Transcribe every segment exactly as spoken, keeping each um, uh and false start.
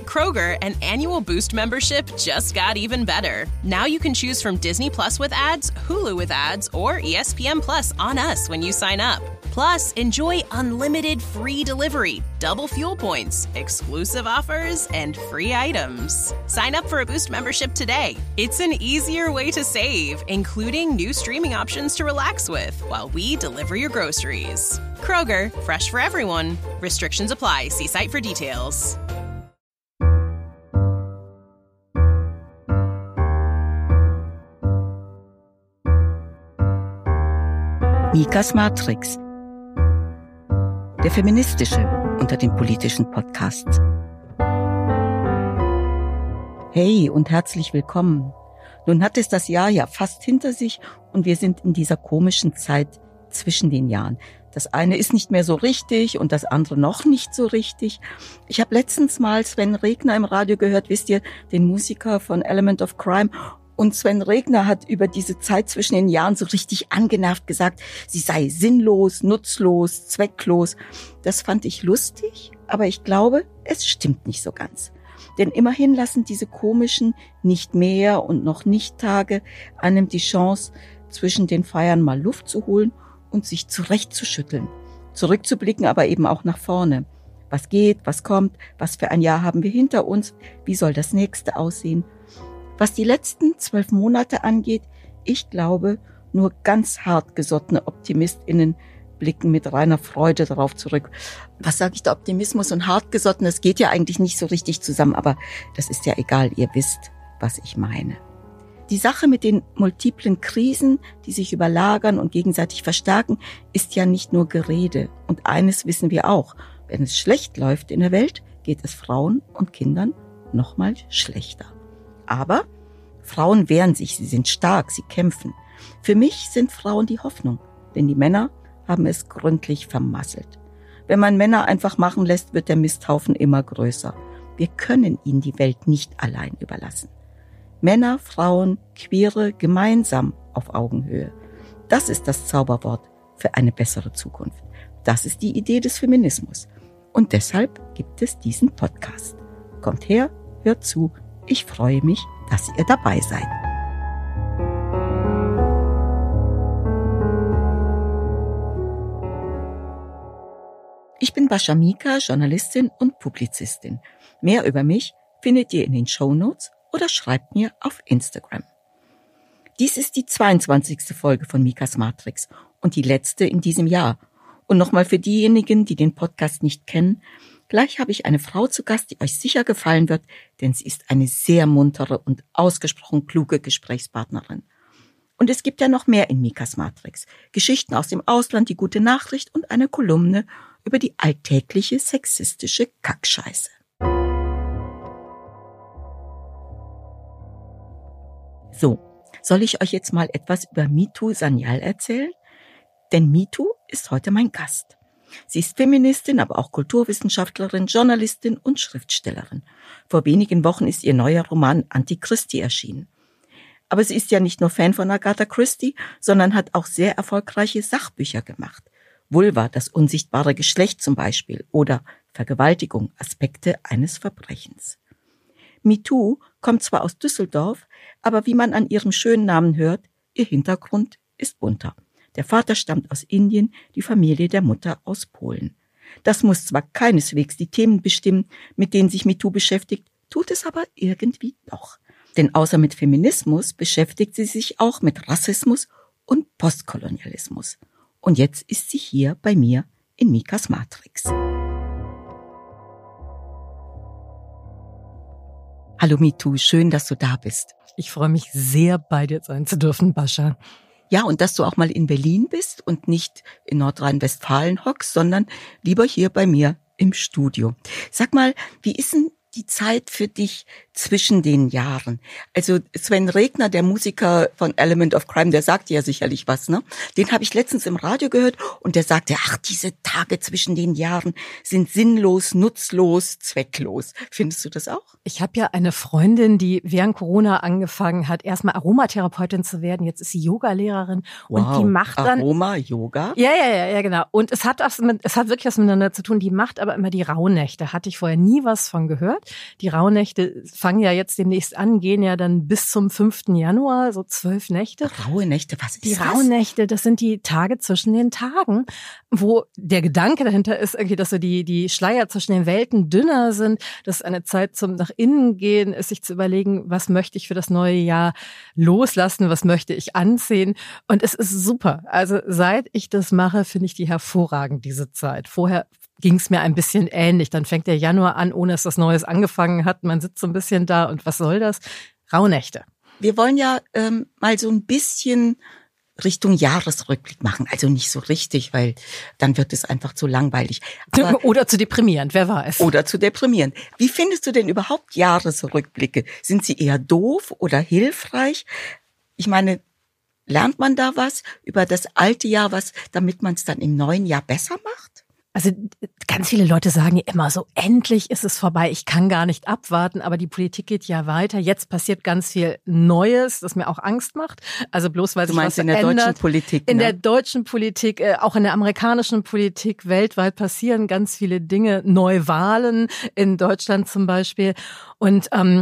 Kroger, an annual Boost membership just got even better. Now you can choose from Disney Plus with ads, Hulu with ads, or E S P N Plus on us when you sign up. Plus, enjoy unlimited free delivery, double fuel points, exclusive offers, and free items. Sign up for a Boost membership today. It's an easier way to save, including new streaming options to relax with while we deliver your groceries. Kroger, fresh for everyone. Restrictions apply. See site for details. Mikas Matrix, der feministische unter den politischen Podcasts. Hey und herzlich willkommen. Nun hat es das Jahr ja fast hinter sich und wir sind in dieser komischen Zeit zwischen den Jahren. Das eine ist nicht mehr so richtig und das andere noch nicht so richtig. Ich habe letztens mal Sven Regner im Radio gehört, wisst ihr, den Musiker von Element of Crime. Und Sven Regner hat über diese Zeit zwischen den Jahren so richtig angenervt gesagt, sie sei sinnlos, nutzlos, zwecklos. Das fand ich lustig, aber ich glaube, es stimmt nicht so ganz. Denn immerhin lassen diese komischen nicht mehr und noch nicht Tage einem die Chance, zwischen den Feiern mal Luft zu holen und sich zurechtzuschütteln. Zurückzublicken, aber eben auch nach vorne. Was geht, was kommt, was für ein Jahr haben wir hinter uns, wie soll das nächste aussehen? Was die letzten zwölf Monate angeht, ich glaube, nur ganz hartgesottene OptimistInnen blicken mit reiner Freude darauf zurück. Was sage ich da, Optimismus und hartgesotten? Das geht ja eigentlich nicht so richtig zusammen, aber das ist ja egal, ihr wisst, was ich meine. Die Sache mit den multiplen Krisen, die sich überlagern und gegenseitig verstärken, ist ja nicht nur Gerede. Und eines wissen wir auch, wenn es schlecht läuft in der Welt, geht es Frauen und Kindern noch mal schlechter. Aber Frauen wehren sich, sie sind stark, sie kämpfen. Für mich sind Frauen die Hoffnung, denn die Männer haben es gründlich vermasselt. Wenn man Männer einfach machen lässt, wird der Misthaufen immer größer. Wir können ihnen die Welt nicht allein überlassen. Männer, Frauen, Queere gemeinsam auf Augenhöhe. Das ist das Zauberwort für eine bessere Zukunft. Das ist die Idee des Feminismus. Und deshalb gibt es diesen Podcast. Kommt her, hört zu. Ich freue mich, dass ihr dabei seid. Ich bin Bascha Mika, Journalistin und Publizistin. Mehr über mich findet ihr in den Shownotes oder schreibt mir auf Instagram. Dies ist die zweiundzwanzigste Folge von Mikas Matrix und die letzte in diesem Jahr. Und nochmal für diejenigen, die den Podcast nicht kennen, gleich habe ich eine Frau zu Gast, die euch sicher gefallen wird, denn sie ist eine sehr muntere und ausgesprochen kluge Gesprächspartnerin. Und es gibt ja noch mehr in Mikas Matrix. Geschichten aus dem Ausland, die gute Nachricht und eine Kolumne über die alltägliche sexistische Kackscheiße. So, soll ich euch jetzt mal etwas über Mitu Sanyal erzählen? Denn Mitu ist heute mein Gast. Sie ist Feministin, aber auch Kulturwissenschaftlerin, Journalistin und Schriftstellerin. Vor wenigen Wochen ist ihr neuer Roman Antichristi erschienen. Aber sie ist ja nicht nur Fan von Agatha Christie, sondern hat auch sehr erfolgreiche Sachbücher gemacht. Vulva, das unsichtbare Geschlecht zum Beispiel, oder Vergewaltigung, Aspekte eines Verbrechens. Mitu kommt zwar aus Düsseldorf, aber wie man an ihrem schönen Namen hört, ihr Hintergrund ist bunter. Der Vater stammt aus Indien, die Familie der Mutter aus Polen. Das muss zwar keineswegs die Themen bestimmen, mit denen sich Mitu beschäftigt, tut es aber irgendwie doch. Denn außer mit Feminismus beschäftigt sie sich auch mit Rassismus und Postkolonialismus. Und jetzt ist sie hier bei mir in Mikas Matrix. Hallo Mitu, schön, dass du da bist. Ich freue mich sehr, bei dir sein zu dürfen, Bascha. Ja, und dass du auch mal in Berlin bist und nicht in Nordrhein-Westfalen hockst, sondern lieber hier bei mir im Studio. Sag mal, wie ist denn die Zeit für dich zwischen den Jahren. Also Sven Regner, der Musiker von Element of Crime, der sagt ja sicherlich was, ne? Den habe ich letztens im Radio gehört und der sagte, ach, diese Tage zwischen den Jahren sind sinnlos, nutzlos, zwecklos. Findest du das auch? Ich habe ja eine Freundin, die während Corona angefangen hat, erstmal Aromatherapeutin zu werden. Jetzt ist sie Yogalehrerin Wow. und die macht dann Aroma, Yoga? Ja, ja, ja, ja, genau. Und es hat was mit, es hat wirklich was miteinander zu tun. Die macht aber immer die Rauhnächte. Hatte ich vorher nie was von gehört. Die Rauhnächte fangen ja jetzt demnächst an, gehen ja dann bis zum fünften Januar, so zwölf Nächte. Raue Nächte, was ist Die das? Rauhnächte, das sind die Tage zwischen den Tagen, wo der Gedanke dahinter ist irgendwie, dass so die, die Schleier zwischen den Welten dünner sind, dass eine Zeit zum nach innen gehen ist, sich zu überlegen, was möchte ich für das neue Jahr loslassen, was möchte ich anziehen. Und es ist super. Also seit ich das mache, finde ich die hervorragend, diese Zeit. Vorher ging es mir ein bisschen ähnlich. Dann fängt der Januar an, ohne dass das Neues angefangen hat. Man sitzt so ein bisschen da und was soll das? Rauhnächte. Wir wollen ja ähm, mal so ein bisschen Richtung Jahresrückblick machen. Also nicht so richtig, weil dann wird es einfach zu langweilig. Aber, oder zu deprimierend, wer weiß. Oder zu deprimierend. Wie findest du denn überhaupt Jahresrückblicke? Sind sie eher doof oder hilfreich? Ich meine, lernt man da was über das alte Jahr, was, damit man es dann im neuen Jahr besser macht? Also ganz viele Leute sagen ja immer so, endlich ist es vorbei, ich kann gar nicht abwarten, aber die Politik geht ja weiter. Jetzt passiert ganz viel Neues, das mir auch Angst macht. Also bloß weil du sich meinst was in der ändert. deutschen Politik, In ne? der deutschen Politik, äh, auch in der amerikanischen Politik, weltweit passieren ganz viele Dinge, Neuwahlen in Deutschland zum Beispiel. Und ähm,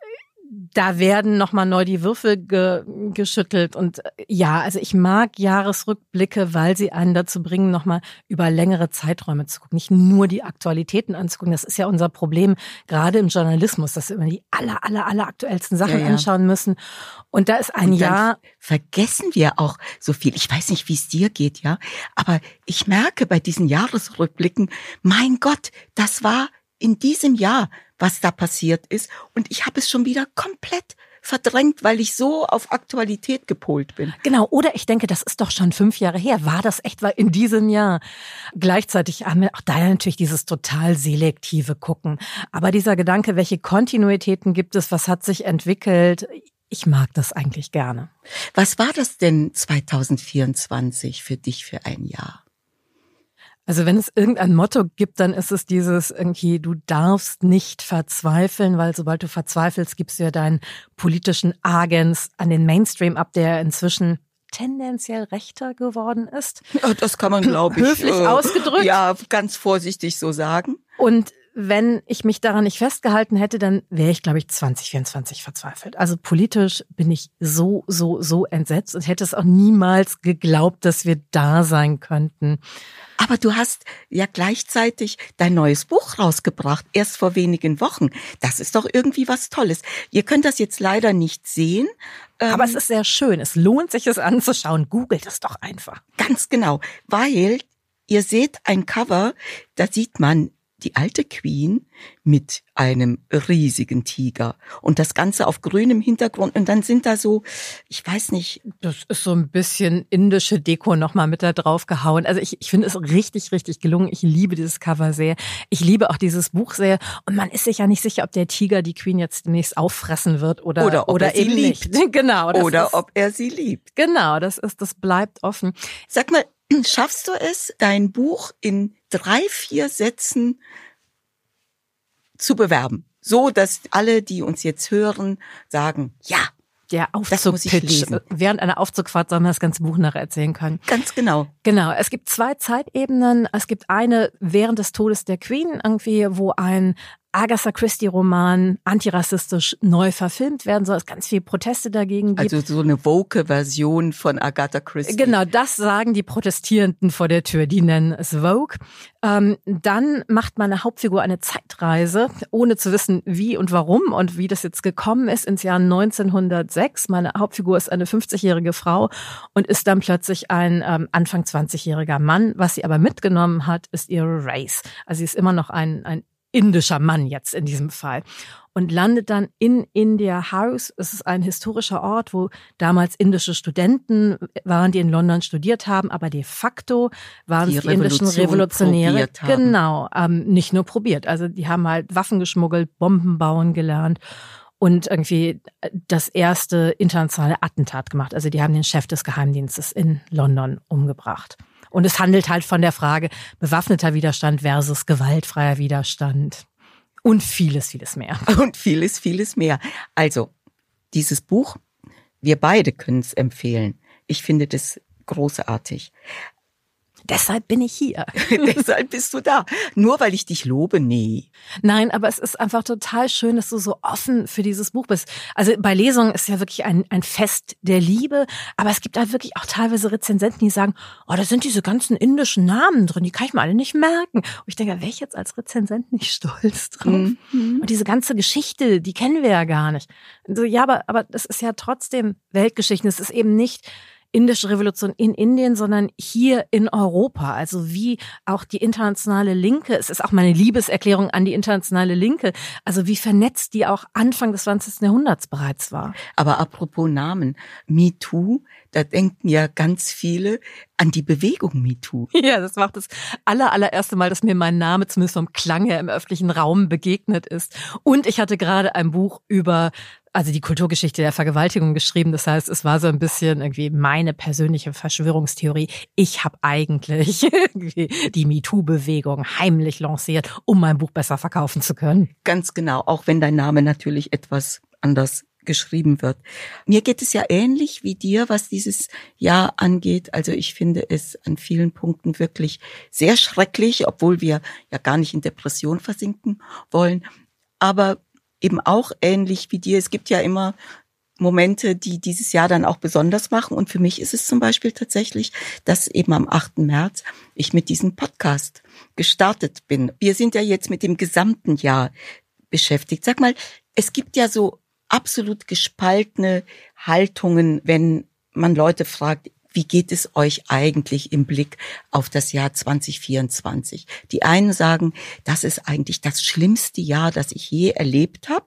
da werden nochmal neu die Würfel ge, geschüttelt. Und ja, also ich mag Jahresrückblicke, weil sie einen dazu bringen, nochmal über längere Zeiträume zu gucken. Nicht nur die Aktualitäten anzugucken. Das ist ja unser Problem, gerade im Journalismus, dass wir immer die aller, aller, aller aktuellsten Sachen ja, ja. anschauen müssen. Und da ist ein Und dann Jahr... vergessen wir auch so viel. Ich weiß nicht, wie es dir geht, ja. Aber ich merke bei diesen Jahresrückblicken, mein Gott, das war in diesem Jahr, was da passiert ist. Und ich habe es schon wieder komplett verdrängt, weil ich so auf Aktualität gepolt bin. Genau, oder ich denke, das ist doch schon fünf Jahre her. War das echt in diesem Jahr? Gleichzeitig haben wir auch da natürlich dieses total selektive Gucken. Aber dieser Gedanke, welche Kontinuitäten gibt es, was hat sich entwickelt? Ich mag das eigentlich gerne. Was war das denn zwanzig vierundzwanzig für dich für ein Jahr? Also wenn es irgendein Motto gibt, dann ist es dieses irgendwie, du darfst nicht verzweifeln, weil sobald du verzweifelst, gibst du ja deinen politischen Agens an den Mainstream ab, der inzwischen tendenziell rechter geworden ist. Ja, das kann man, glaube ich, höflich äh, ausgedrückt. Ja, ganz vorsichtig so sagen. Und wenn ich mich daran nicht festgehalten hätte, dann wäre ich, glaube ich, zwanzig vierundzwanzig verzweifelt. Also politisch bin ich so, so, so entsetzt und hätte es auch niemals geglaubt, dass wir da sein könnten. Aber du hast ja gleichzeitig dein neues Buch rausgebracht, erst vor wenigen Wochen. Das ist doch irgendwie was Tolles. Ihr könnt das jetzt leider nicht sehen. Aber es ist sehr schön. Es lohnt sich, es anzuschauen. Googelt es doch einfach. Ganz genau, weil ihr seht ein Cover, da sieht man die alte Queen mit einem riesigen Tiger und das Ganze auf grünem Hintergrund und dann sind da so, ich weiß nicht. Das ist so ein bisschen indische Deko nochmal mit da drauf gehauen. Also ich, ich finde es richtig, richtig gelungen. Ich liebe dieses Cover sehr. Ich liebe auch dieses Buch sehr und man ist sich ja nicht sicher, ob der Tiger die Queen jetzt demnächst auffressen wird oder, oder, ob oder er sie eben liebt. nicht. Genau. Das oder ist, ob er sie liebt. Genau, das ist, das bleibt offen. Sag mal, schaffst du es, dein Buch in drei, vier Sätzen zu bewerben, so dass alle, die uns jetzt hören, sagen, ja, der das muss ich Aufzugpitch. lesen. Während einer Aufzugfahrt soll man das ganze Buch nachher erzählen können. Ganz genau. Genau, es gibt zwei Zeitebenen. Es gibt eine während des Todes der Queen, irgendwie, wo ein Agatha Christie-Roman antirassistisch neu verfilmt werden soll. Es ganz viele Proteste dagegen gibt. Also so eine woke Version von Agatha Christie. Genau, das sagen die Protestierenden vor der Tür. Die nennen es Vogue. Ähm, dann macht meine Hauptfigur eine Zeitreise, ohne zu wissen, wie und warum und wie das jetzt gekommen ist, ins Jahr neunzehnhundertsechs. Meine Hauptfigur ist eine fünfzigjährige Frau und ist dann plötzlich ein ähm, Anfang zwanzigjähriger Mann. Was sie aber mitgenommen hat, ist ihre Race. Also sie ist immer noch ein, ein indischer Mann jetzt in diesem Fall und landet dann in India House. Es ist ein historischer Ort, wo damals indische Studenten waren, die in London studiert haben, aber de facto waren die es die indischen Revolutionäre. Genau, ähm, nicht nur probiert. Also die haben halt Waffen geschmuggelt, Bomben bauen gelernt. und irgendwie das erste internationale Attentat gemacht. Also die haben den Chef des Geheimdienstes in London umgebracht. Und es handelt halt von der Frage bewaffneter Widerstand versus gewaltfreier Widerstand und vieles, vieles mehr. Und vieles, vieles mehr. Also dieses Buch, wir beide können es empfehlen. Ich finde das großartig. Deshalb bin ich hier. Deshalb bist du da. Nur weil ich dich lobe? Nee. Nein, aber es ist einfach total schön, dass du so offen für dieses Buch bist. Also bei Lesungen ist ja wirklich ein, ein Fest der Liebe, aber es gibt halt wirklich auch teilweise Rezensenten, die sagen, oh, da sind diese ganzen indischen Namen drin, die kann ich mir alle nicht merken. Und ich denke, wäre ich jetzt als Rezensent nicht stolz drauf? Mhm. Und diese ganze Geschichte, die kennen wir ja gar nicht. So, ja, aber, aber das ist ja trotzdem Weltgeschichte. Es ist eben nicht indische Revolution in Indien, sondern hier in Europa. Also wie auch die internationale Linke, es ist auch meine Liebeserklärung an die internationale Linke, also wie vernetzt die auch Anfang des zwanzigsten Jahrhunderts bereits war. Aber apropos Namen, MeToo, da denken ja ganz viele an die Bewegung MeToo. Ja, das macht das aller, allererste Mal, dass mir mein Name zumindest vom Klang her im öffentlichen Raum begegnet ist. Und ich hatte gerade ein Buch über also die Kulturgeschichte der Vergewaltigung geschrieben. Das heißt, es war so ein bisschen irgendwie meine persönliche Verschwörungstheorie. Ich habe eigentlich irgendwie die MeToo-Bewegung heimlich lanciert, um mein Buch besser verkaufen zu können. Ganz genau, auch wenn dein Name natürlich etwas anders geschrieben wird. Mir geht es ja ähnlich wie dir, was dieses Jahr angeht. Also ich finde es an vielen Punkten wirklich sehr schrecklich, obwohl wir ja gar nicht in Depression versinken wollen. Aber eben auch ähnlich wie dir. Es gibt ja immer Momente, die dieses Jahr dann auch besonders machen. Und für mich ist es zum Beispiel tatsächlich, dass eben am achten März ich mit diesem Podcast gestartet bin. Wir sind ja jetzt mit dem gesamten Jahr beschäftigt. Sag mal, es gibt ja so absolut gespaltene Haltungen, wenn man Leute fragt, wie geht es euch eigentlich im Blick auf das Jahr zwanzig vierundzwanzig? Die einen sagen, das ist eigentlich das schlimmste Jahr, das ich je erlebt habe.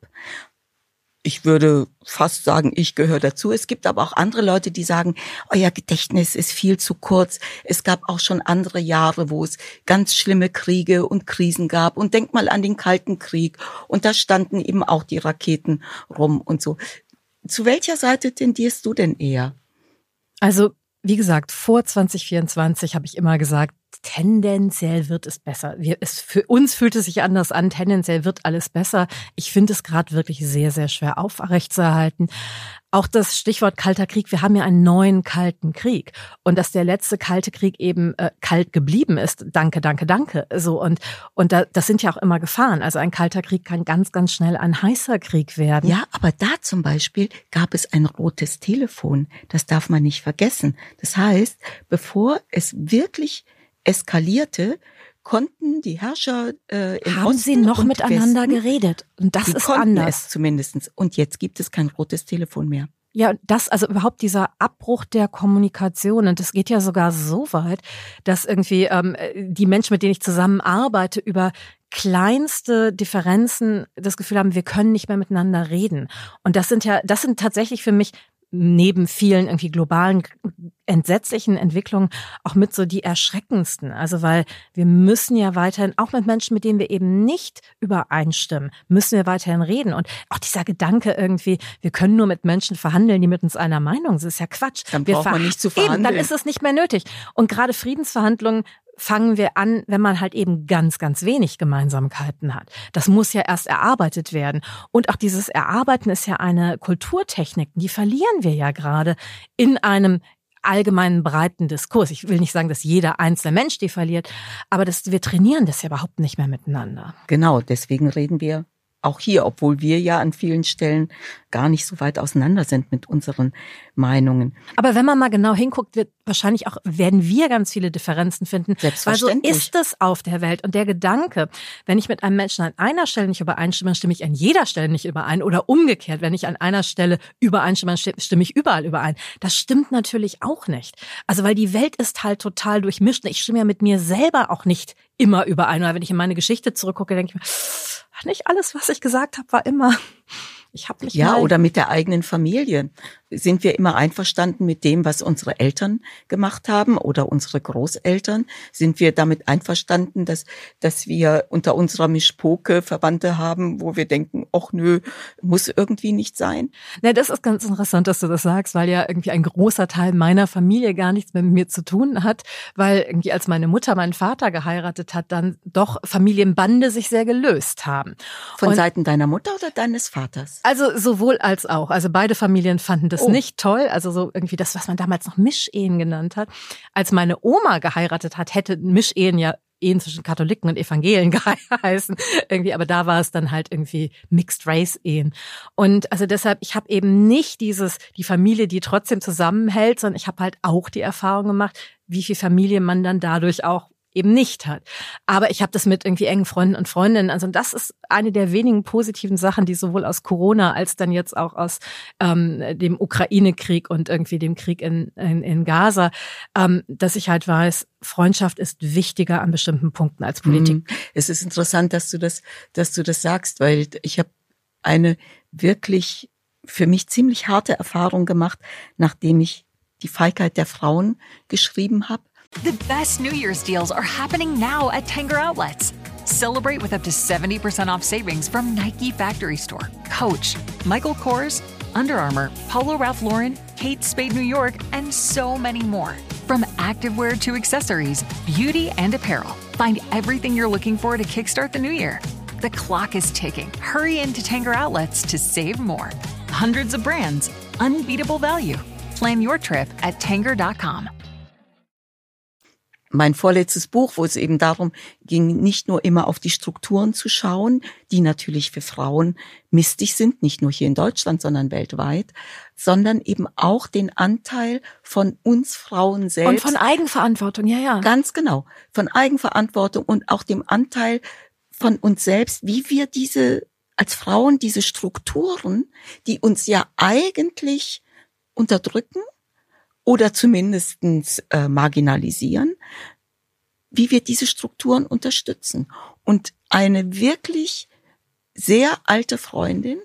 Ich würde fast sagen, ich gehöre dazu. Es gibt aber auch andere Leute, die sagen, euer Gedächtnis ist viel zu kurz. Es gab auch schon andere Jahre, wo es ganz schlimme Kriege und Krisen gab. Und denk mal an den Kalten Krieg. Und da standen eben auch die Raketen rum und so. Zu welcher Seite tendierst du denn eher? Also wie gesagt, vor zwanzig vierundzwanzig habe ich immer gesagt, tendenziell wird es besser. Wir, es, für uns fühlt es sich anders an, tendenziell wird alles besser. Ich finde es gerade wirklich sehr, sehr schwer aufrechtzuerhalten. Auch das Stichwort Kalter Krieg, wir haben ja einen neuen Kalten Krieg. Und dass der letzte Kalte Krieg eben äh, kalt geblieben ist, danke, danke, danke. So und und da, das sind ja auch immer Gefahren. Also ein Kalter Krieg kann ganz, ganz schnell ein heißer Krieg werden. Ja, aber da zum Beispiel gab es ein rotes Telefon. Das darf man nicht vergessen. Das heißt, bevor es wirklich eskalierte, konnten die Herrscher äh, im Haben Osten sie noch und miteinander Westen, geredet. Und das die ist konnten anders. Es zumindestens. Und jetzt gibt es kein rotes Telefon mehr. Ja, das, also überhaupt dieser Abbruch der Kommunikation. Und das geht ja sogar so weit, dass irgendwie ähm, die Menschen, mit denen ich zusammenarbeite, über kleinste Differenzen das Gefühl haben, wir können nicht mehr miteinander reden. Und das sind ja, das sind tatsächlich für mich neben vielen irgendwie globalen entsetzlichen Entwicklungen auch mit so die erschreckendsten. Also weil wir müssen ja weiterhin, auch mit Menschen, mit denen wir eben nicht übereinstimmen, müssen wir weiterhin reden. Und auch dieser Gedanke irgendwie, wir können nur mit Menschen verhandeln, die mit uns einer Meinung sind, ist ja Quatsch. Dann wir braucht man nicht zu verhandeln. Eben, dann ist es nicht mehr nötig. Und gerade Friedensverhandlungen fangen wir an, wenn man halt eben ganz, ganz wenig Gemeinsamkeiten hat. Das muss ja erst erarbeitet werden. Und auch dieses Erarbeiten ist ja eine Kulturtechnik, die verlieren wir ja gerade in einem allgemeinen breiten Diskurs. Ich will nicht sagen, dass jeder einzelne Mensch die verliert, aber das, wir trainieren das ja überhaupt nicht mehr miteinander. Genau, deswegen reden wir auch hier, obwohl wir ja an vielen Stellen gar nicht so weit auseinander sind mit unseren Meinungen. Aber wenn man mal genau hinguckt, wird wahrscheinlich auch, werden wir ganz viele Differenzen finden. Selbstverständlich. Weil so ist es auf der Welt. Und der Gedanke, wenn ich mit einem Menschen an einer Stelle nicht übereinstimme, dann stimme ich an jeder Stelle nicht überein. Oder umgekehrt, wenn ich an einer Stelle übereinstimme, dann stimme ich überall überein. Das stimmt natürlich auch nicht. Also weil die Welt ist halt total durchmischt. Ich stimme ja mit mir selber auch nicht immer überein. Oder wenn ich in meine Geschichte zurückgucke, denke ich mir, nicht alles, was ich gesagt habe, war immer. Ich habe mich ja mal oder mit der eigenen Familie. Sind wir immer einverstanden mit dem, was unsere Eltern gemacht haben oder unsere Großeltern? Sind wir damit einverstanden, dass dass wir unter unserer Mischpoke Verwandte haben, wo wir denken, ach nö, muss irgendwie nicht sein? Na, das ist ganz interessant, dass du das sagst, weil ja irgendwie ein großer Teil meiner Familie gar nichts mit mir zu tun hat, weil irgendwie als meine Mutter meinen Vater geheiratet hat, dann doch Familienbande sich sehr gelöst haben. Von Und Seiten deiner Mutter oder deines Vaters? Also sowohl als auch. Also beide Familien fanden das Oh. nicht toll. Also so irgendwie das, was man damals noch Mischehen genannt hat. Als meine Oma geheiratet hat, hätte Mischehen ja Ehen zwischen Katholiken und Evangelien geheißen. Irgendwie, aber da war es dann halt irgendwie Mixed Race Ehen. Und also deshalb, ich habe eben nicht dieses, die Familie, die trotzdem zusammenhält, sondern ich habe halt auch die Erfahrung gemacht, wie viel Familie man dann dadurch auch eben nicht hat. Aber ich habe das mit irgendwie engen Freunden und Freundinnen. Also das ist eine der wenigen positiven Sachen, die sowohl aus Corona als dann jetzt auch aus ähm, dem Ukraine-Krieg und irgendwie dem Krieg in, in, in Gaza, ähm, dass ich halt weiß, Freundschaft ist wichtiger an bestimmten Punkten als Politik. Es ist interessant, dass du das, dass du das sagst, weil ich habe eine wirklich für mich ziemlich harte Erfahrung gemacht, nachdem ich die Feigheit der Frauen geschrieben habe. The best New Year's deals are happening now at Tanger Outlets. Celebrate with up to seventy percent off savings from Nike Factory Store, Coach, Michael Kors, Under Armour, Polo Ralph Lauren, Kate Spade New York, and so many more. From activewear to accessories, beauty and apparel. Find everything you're looking for to kickstart the new year. The clock is ticking. Hurry into Tanger Outlets to save more. Hundreds of brands, unbeatable value. Plan your trip at tanger dot com. Mein vorletztes Buch, wo es eben darum ging, nicht nur immer auf die Strukturen zu schauen, die natürlich für Frauen mistig sind, nicht nur hier in Deutschland, sondern weltweit, sondern eben auch den Anteil von uns Frauen selbst. Und von Eigenverantwortung, ja, ja. Ganz genau, von Eigenverantwortung und auch dem Anteil von uns selbst, wie wir diese, als Frauen, diese Strukturen, die uns ja eigentlich unterdrücken, oder zumindestens äh, marginalisieren, wie wir diese Strukturen unterstützen. Und eine wirklich sehr alte Freundin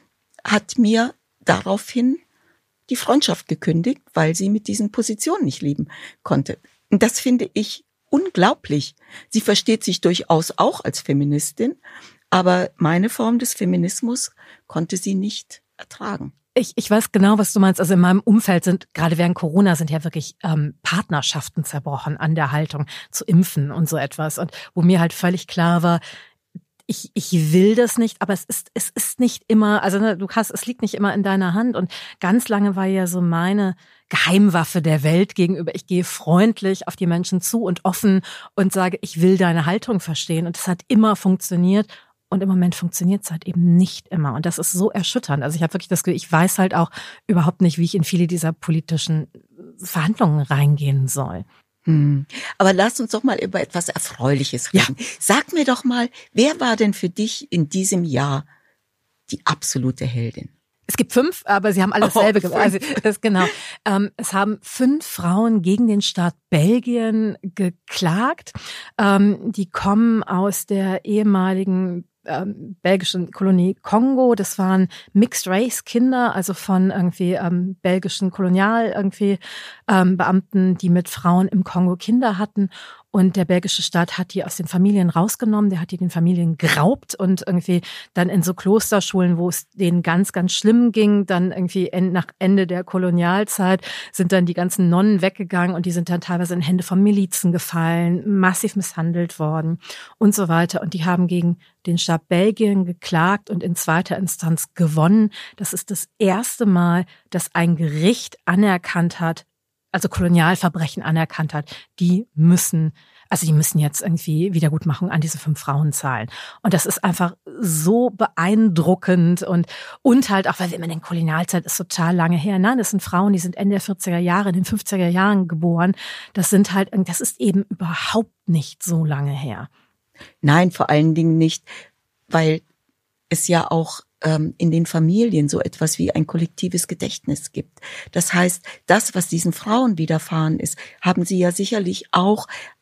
hat mir daraufhin die Freundschaft gekündigt, weil sie mit diesen Positionen nicht leben konnte. Und das finde ich unglaublich. Sie versteht sich durchaus auch als Feministin, aber meine Form des Feminismus konnte sie nicht ertragen. Ich, ich weiß genau, was du meinst. Also in meinem Umfeld sind, gerade während Corona, sind ja wirklich ähm, Partnerschaften zerbrochen an der Haltung zu impfen und so etwas. Und wo mir halt völlig klar war, ich, ich will das nicht, aber es ist, es ist nicht immer, also ne, du hast, es liegt nicht immer in deiner Hand. Und ganz lange war ja so meine Geheimwaffe der Welt gegenüber. Ich gehe freundlich auf die Menschen zu und offen und sage, ich will deine Haltung verstehen. Und das hat immer funktioniert. Und im Moment funktioniert es halt eben nicht immer. Und das ist so erschütternd. Also ich habe wirklich das Gefühl, ich weiß halt auch überhaupt nicht, wie ich in viele dieser politischen Verhandlungen reingehen soll. Hm. Aber lass uns doch mal über etwas Erfreuliches reden. Ja. Sag mir doch mal, wer war denn für dich in diesem Jahr die absolute Heldin? Es gibt fünf, aber sie haben alle dasselbe oh, gemacht. Also, das genau. Ähm, es haben fünf Frauen gegen den Staat Belgien geklagt. Ähm, die kommen aus der ehemaligen ähm, belgischen Kolonie Kongo. Das waren Mixed Race Kinder, also von irgendwie ähm, belgischen Kolonial irgendwie ähm, Beamten, die mit Frauen im Kongo Kinder hatten. Und der belgische Staat hat die aus den Familien rausgenommen, der hat die den Familien geraubt und irgendwie dann in so Klosterschulen, wo es denen ganz, ganz schlimm ging, dann irgendwie nach Ende der Kolonialzeit sind dann die ganzen Nonnen weggegangen und die sind dann teilweise in Hände von Milizen gefallen, massiv misshandelt worden und so weiter. Und die haben gegen den Staat Belgien geklagt und in zweiter Instanz gewonnen. Das ist das erste Mal, dass ein Gericht anerkannt hat, also Kolonialverbrechen anerkannt hat, die müssen, also die müssen jetzt irgendwie Wiedergutmachung an diese fünf Frauen zahlen. Und das ist einfach so beeindruckend und, und halt auch, weil wir immer denken, Kolonialzeit ist total lange her. Nein, das sind Frauen, die sind Ende der vierziger Jahre, in den fünfziger Jahren geboren. Das sind halt, das ist eben überhaupt nicht so lange her. Nein, vor allen Dingen nicht, weil es ja auch in den Familien so etwas wie ein kollektives Gedächtnis gibt. Das heißt, das, was diesen Frauen widerfahren ist, haben sie ja sicherlich auch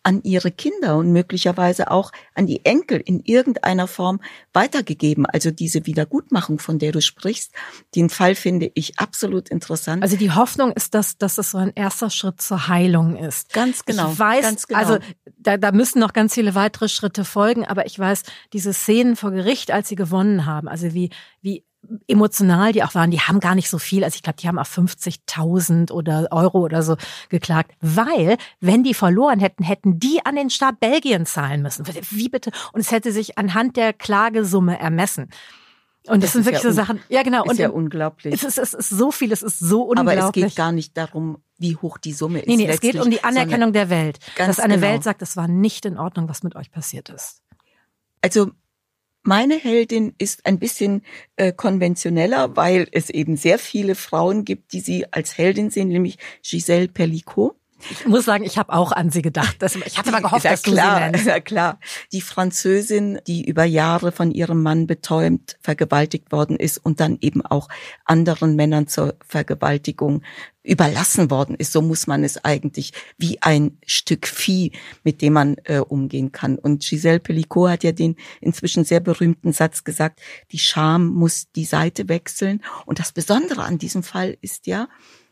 an ihre Kinder und möglicherweise auch an die Enkel in irgendeiner Form weitergegeben. Also diese Wiedergutmachung, von der du sprichst, den Fall finde ich absolut interessant. Also die Hoffnung ist, dass, dass es so ein erster Schritt zur Heilung ist. Ganz genau. Ich weiß, ganz genau. also da, da müssen noch ganz viele weitere Schritte folgen, aber ich weiß, diese Szenen vor Gericht, als sie gewonnen haben, also wie, wie emotional die auch waren, die haben gar nicht so viel, also ich glaube, die haben auf fünfzigtausend oder Euro oder so geklagt, weil, wenn die verloren hätten, hätten die an den Staat Belgien zahlen müssen. Wie bitte? Und es hätte sich anhand der Klagesumme ermessen. Und das, das sind wirklich ja so Sachen, ja genau. Ist und ja unglaublich. Es ist, es ist so viel, es ist so unglaublich. Aber es geht gar nicht darum, wie hoch die Summe ist. Nee, nee, es geht um die Anerkennung der Welt. Dass eine genau. Welt sagt, es war nicht in Ordnung, was mit euch passiert ist. Also meine Heldin ist ein bisschen äh, konventioneller, weil es eben sehr viele Frauen gibt, die sie als Heldin sehen, nämlich Gisèle Pelicot. Ich muss sagen, ich habe auch an sie gedacht. Ich hatte mal gehofft, ja, dass klar, du sie nennst. Ja klar, die Französin, die über Jahre von ihrem Mann betäubt, vergewaltigt worden ist und dann eben auch anderen Männern zur Vergewaltigung überlassen worden ist. So muss man es eigentlich, wie ein Stück Vieh, mit dem man äh, umgehen kann. Und Gisèle Pelicot hat ja den inzwischen sehr berühmten Satz gesagt, die Scham muss die Seite wechseln. Und das Besondere an diesem Fall ist ja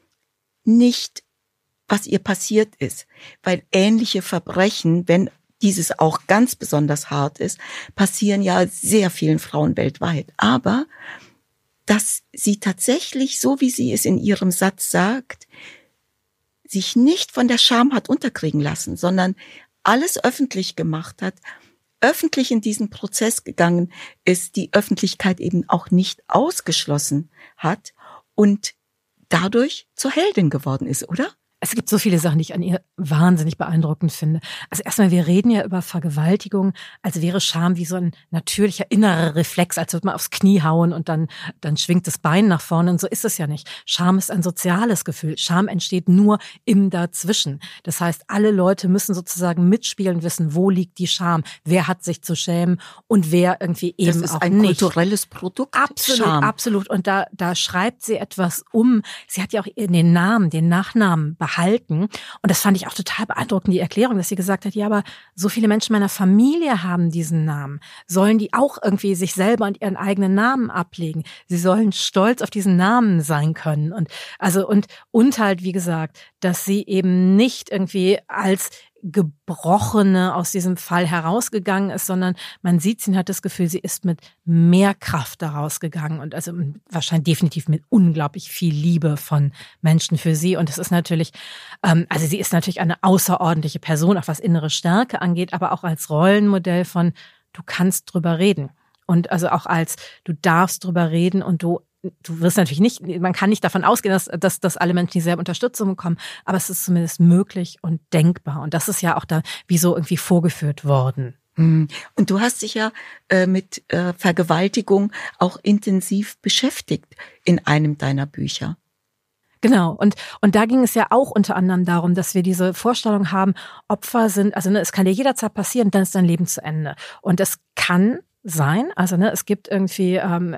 nicht, was ihr passiert ist, weil ähnliche Verbrechen, wenn dieses auch ganz besonders hart ist, passieren ja sehr vielen Frauen weltweit. Aber dass sie tatsächlich, so wie sie es in ihrem Satz sagt, sich nicht von der Scham hat unterkriegen lassen, sondern alles öffentlich gemacht hat, öffentlich in diesen Prozess gegangen ist, die Öffentlichkeit eben auch nicht ausgeschlossen hat und dadurch zur Heldin geworden ist, oder? Es gibt so viele Sachen, die ich an ihr wahnsinnig beeindruckend finde. Also erstmal, wir reden ja über Vergewaltigung, als wäre Scham wie so ein natürlicher innerer Reflex, als würde man aufs Knie hauen und dann dann schwingt das Bein nach vorne. Und so ist es ja nicht. Scham ist ein soziales Gefühl. Scham entsteht nur im Dazwischen. Das heißt, alle Leute müssen sozusagen mitspielen, wissen, wo liegt die Scham, wer hat sich zu schämen und wer irgendwie eben auch nicht. Das ist ein nicht. kulturelles Produkt. Absolut, Scham. absolut. Und da da schreibt sie etwas um. Sie hat ja auch den Namen, den Nachnamen behalten. Und das fand ich auch total beeindruckend, die Erklärung, dass sie gesagt hat, ja, aber so viele Menschen meiner Familie haben diesen Namen. Sollen die auch irgendwie sich selber und ihren eigenen Namen ablegen? Sie sollen stolz auf diesen Namen sein können. Und also und und halt, wie gesagt, dass sie eben nicht irgendwie als Gebrochene aus diesem Fall herausgegangen ist, sondern man sieht, sie hat das Gefühl, sie ist mit mehr Kraft daraus gegangen und also wahrscheinlich definitiv mit unglaublich viel Liebe von Menschen für sie. Und es ist natürlich, ähm, also sie ist natürlich eine außerordentliche Person, auch was innere Stärke angeht, aber auch als Rollenmodell von, du kannst drüber reden. Und also auch als, du darfst drüber reden und du Du wirst natürlich nicht, man kann nicht davon ausgehen, dass, dass, dass alle Menschen dieselbe Unterstützung bekommen, aber es ist zumindest möglich und denkbar. Und das ist ja auch da wie so irgendwie vorgeführt worden. Und du hast dich ja äh, mit äh, Vergewaltigung auch intensiv beschäftigt in einem deiner Bücher. Genau. Und, und da ging es ja auch unter anderem darum, dass wir diese Vorstellung haben, Opfer sind, also ne, es kann dir jederzeit passieren, dann ist dein Leben zu Ende. Und es kann sein, also ne, es gibt irgendwie ähm,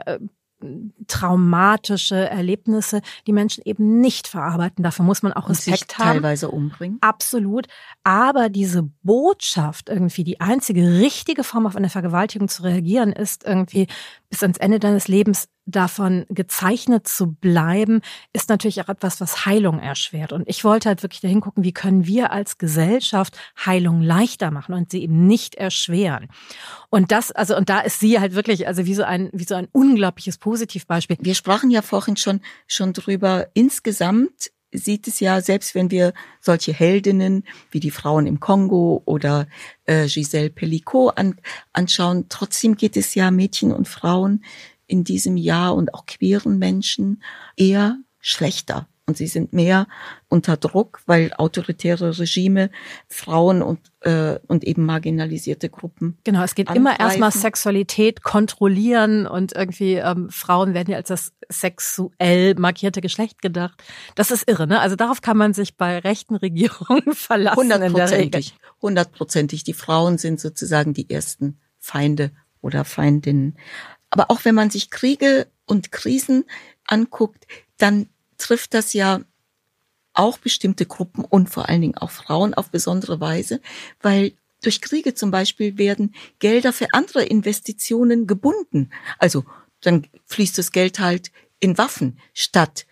traumatische Erlebnisse, die Menschen eben nicht verarbeiten. Dafür muss man auch Respekt haben. Teilweise umbringen. Absolut. Aber diese Botschaft irgendwie, die einzige richtige Form auf eine Vergewaltigung zu reagieren, ist irgendwie bis ans Ende deines Lebens davon gezeichnet zu bleiben, ist natürlich auch etwas, was Heilung erschwert. Und ich wollte halt wirklich dahin gucken, wie können wir als Gesellschaft Heilung leichter machen und sie eben nicht erschweren. Und das, also, und da ist sie halt wirklich, also wie so ein, wie so ein unglaubliches Positivbeispiel. Wir sprachen ja vorhin schon, schon drüber. Insgesamt sieht es ja, selbst wenn wir solche Heldinnen wie die Frauen im Kongo oder äh, Gisèle Pelicot an, anschauen, trotzdem geht es ja Mädchen und Frauen in diesem Jahr und auch queeren Menschen eher schlechter. Und sie sind mehr unter Druck, weil autoritäre Regime Frauen und äh, und eben marginalisierte Gruppen. Genau, es geht angreifen. Immer erstmal Sexualität kontrollieren und irgendwie ähm, Frauen werden ja als das sexuell markierte Geschlecht gedacht. Das ist irre, ne? Also darauf kann man sich bei rechten Regierungen verlassen. Hundertprozentig, hundertprozentig. Die Frauen sind sozusagen die ersten Feinde oder Feindinnen. Aber auch wenn man sich Kriege und Krisen anguckt, dann trifft das ja auch bestimmte Gruppen und vor allen Dingen auch Frauen auf besondere Weise, weil durch Kriege zum Beispiel werden Gelder für andere Investitionen gebunden. Also dann fließt das Geld halt in Waffen statt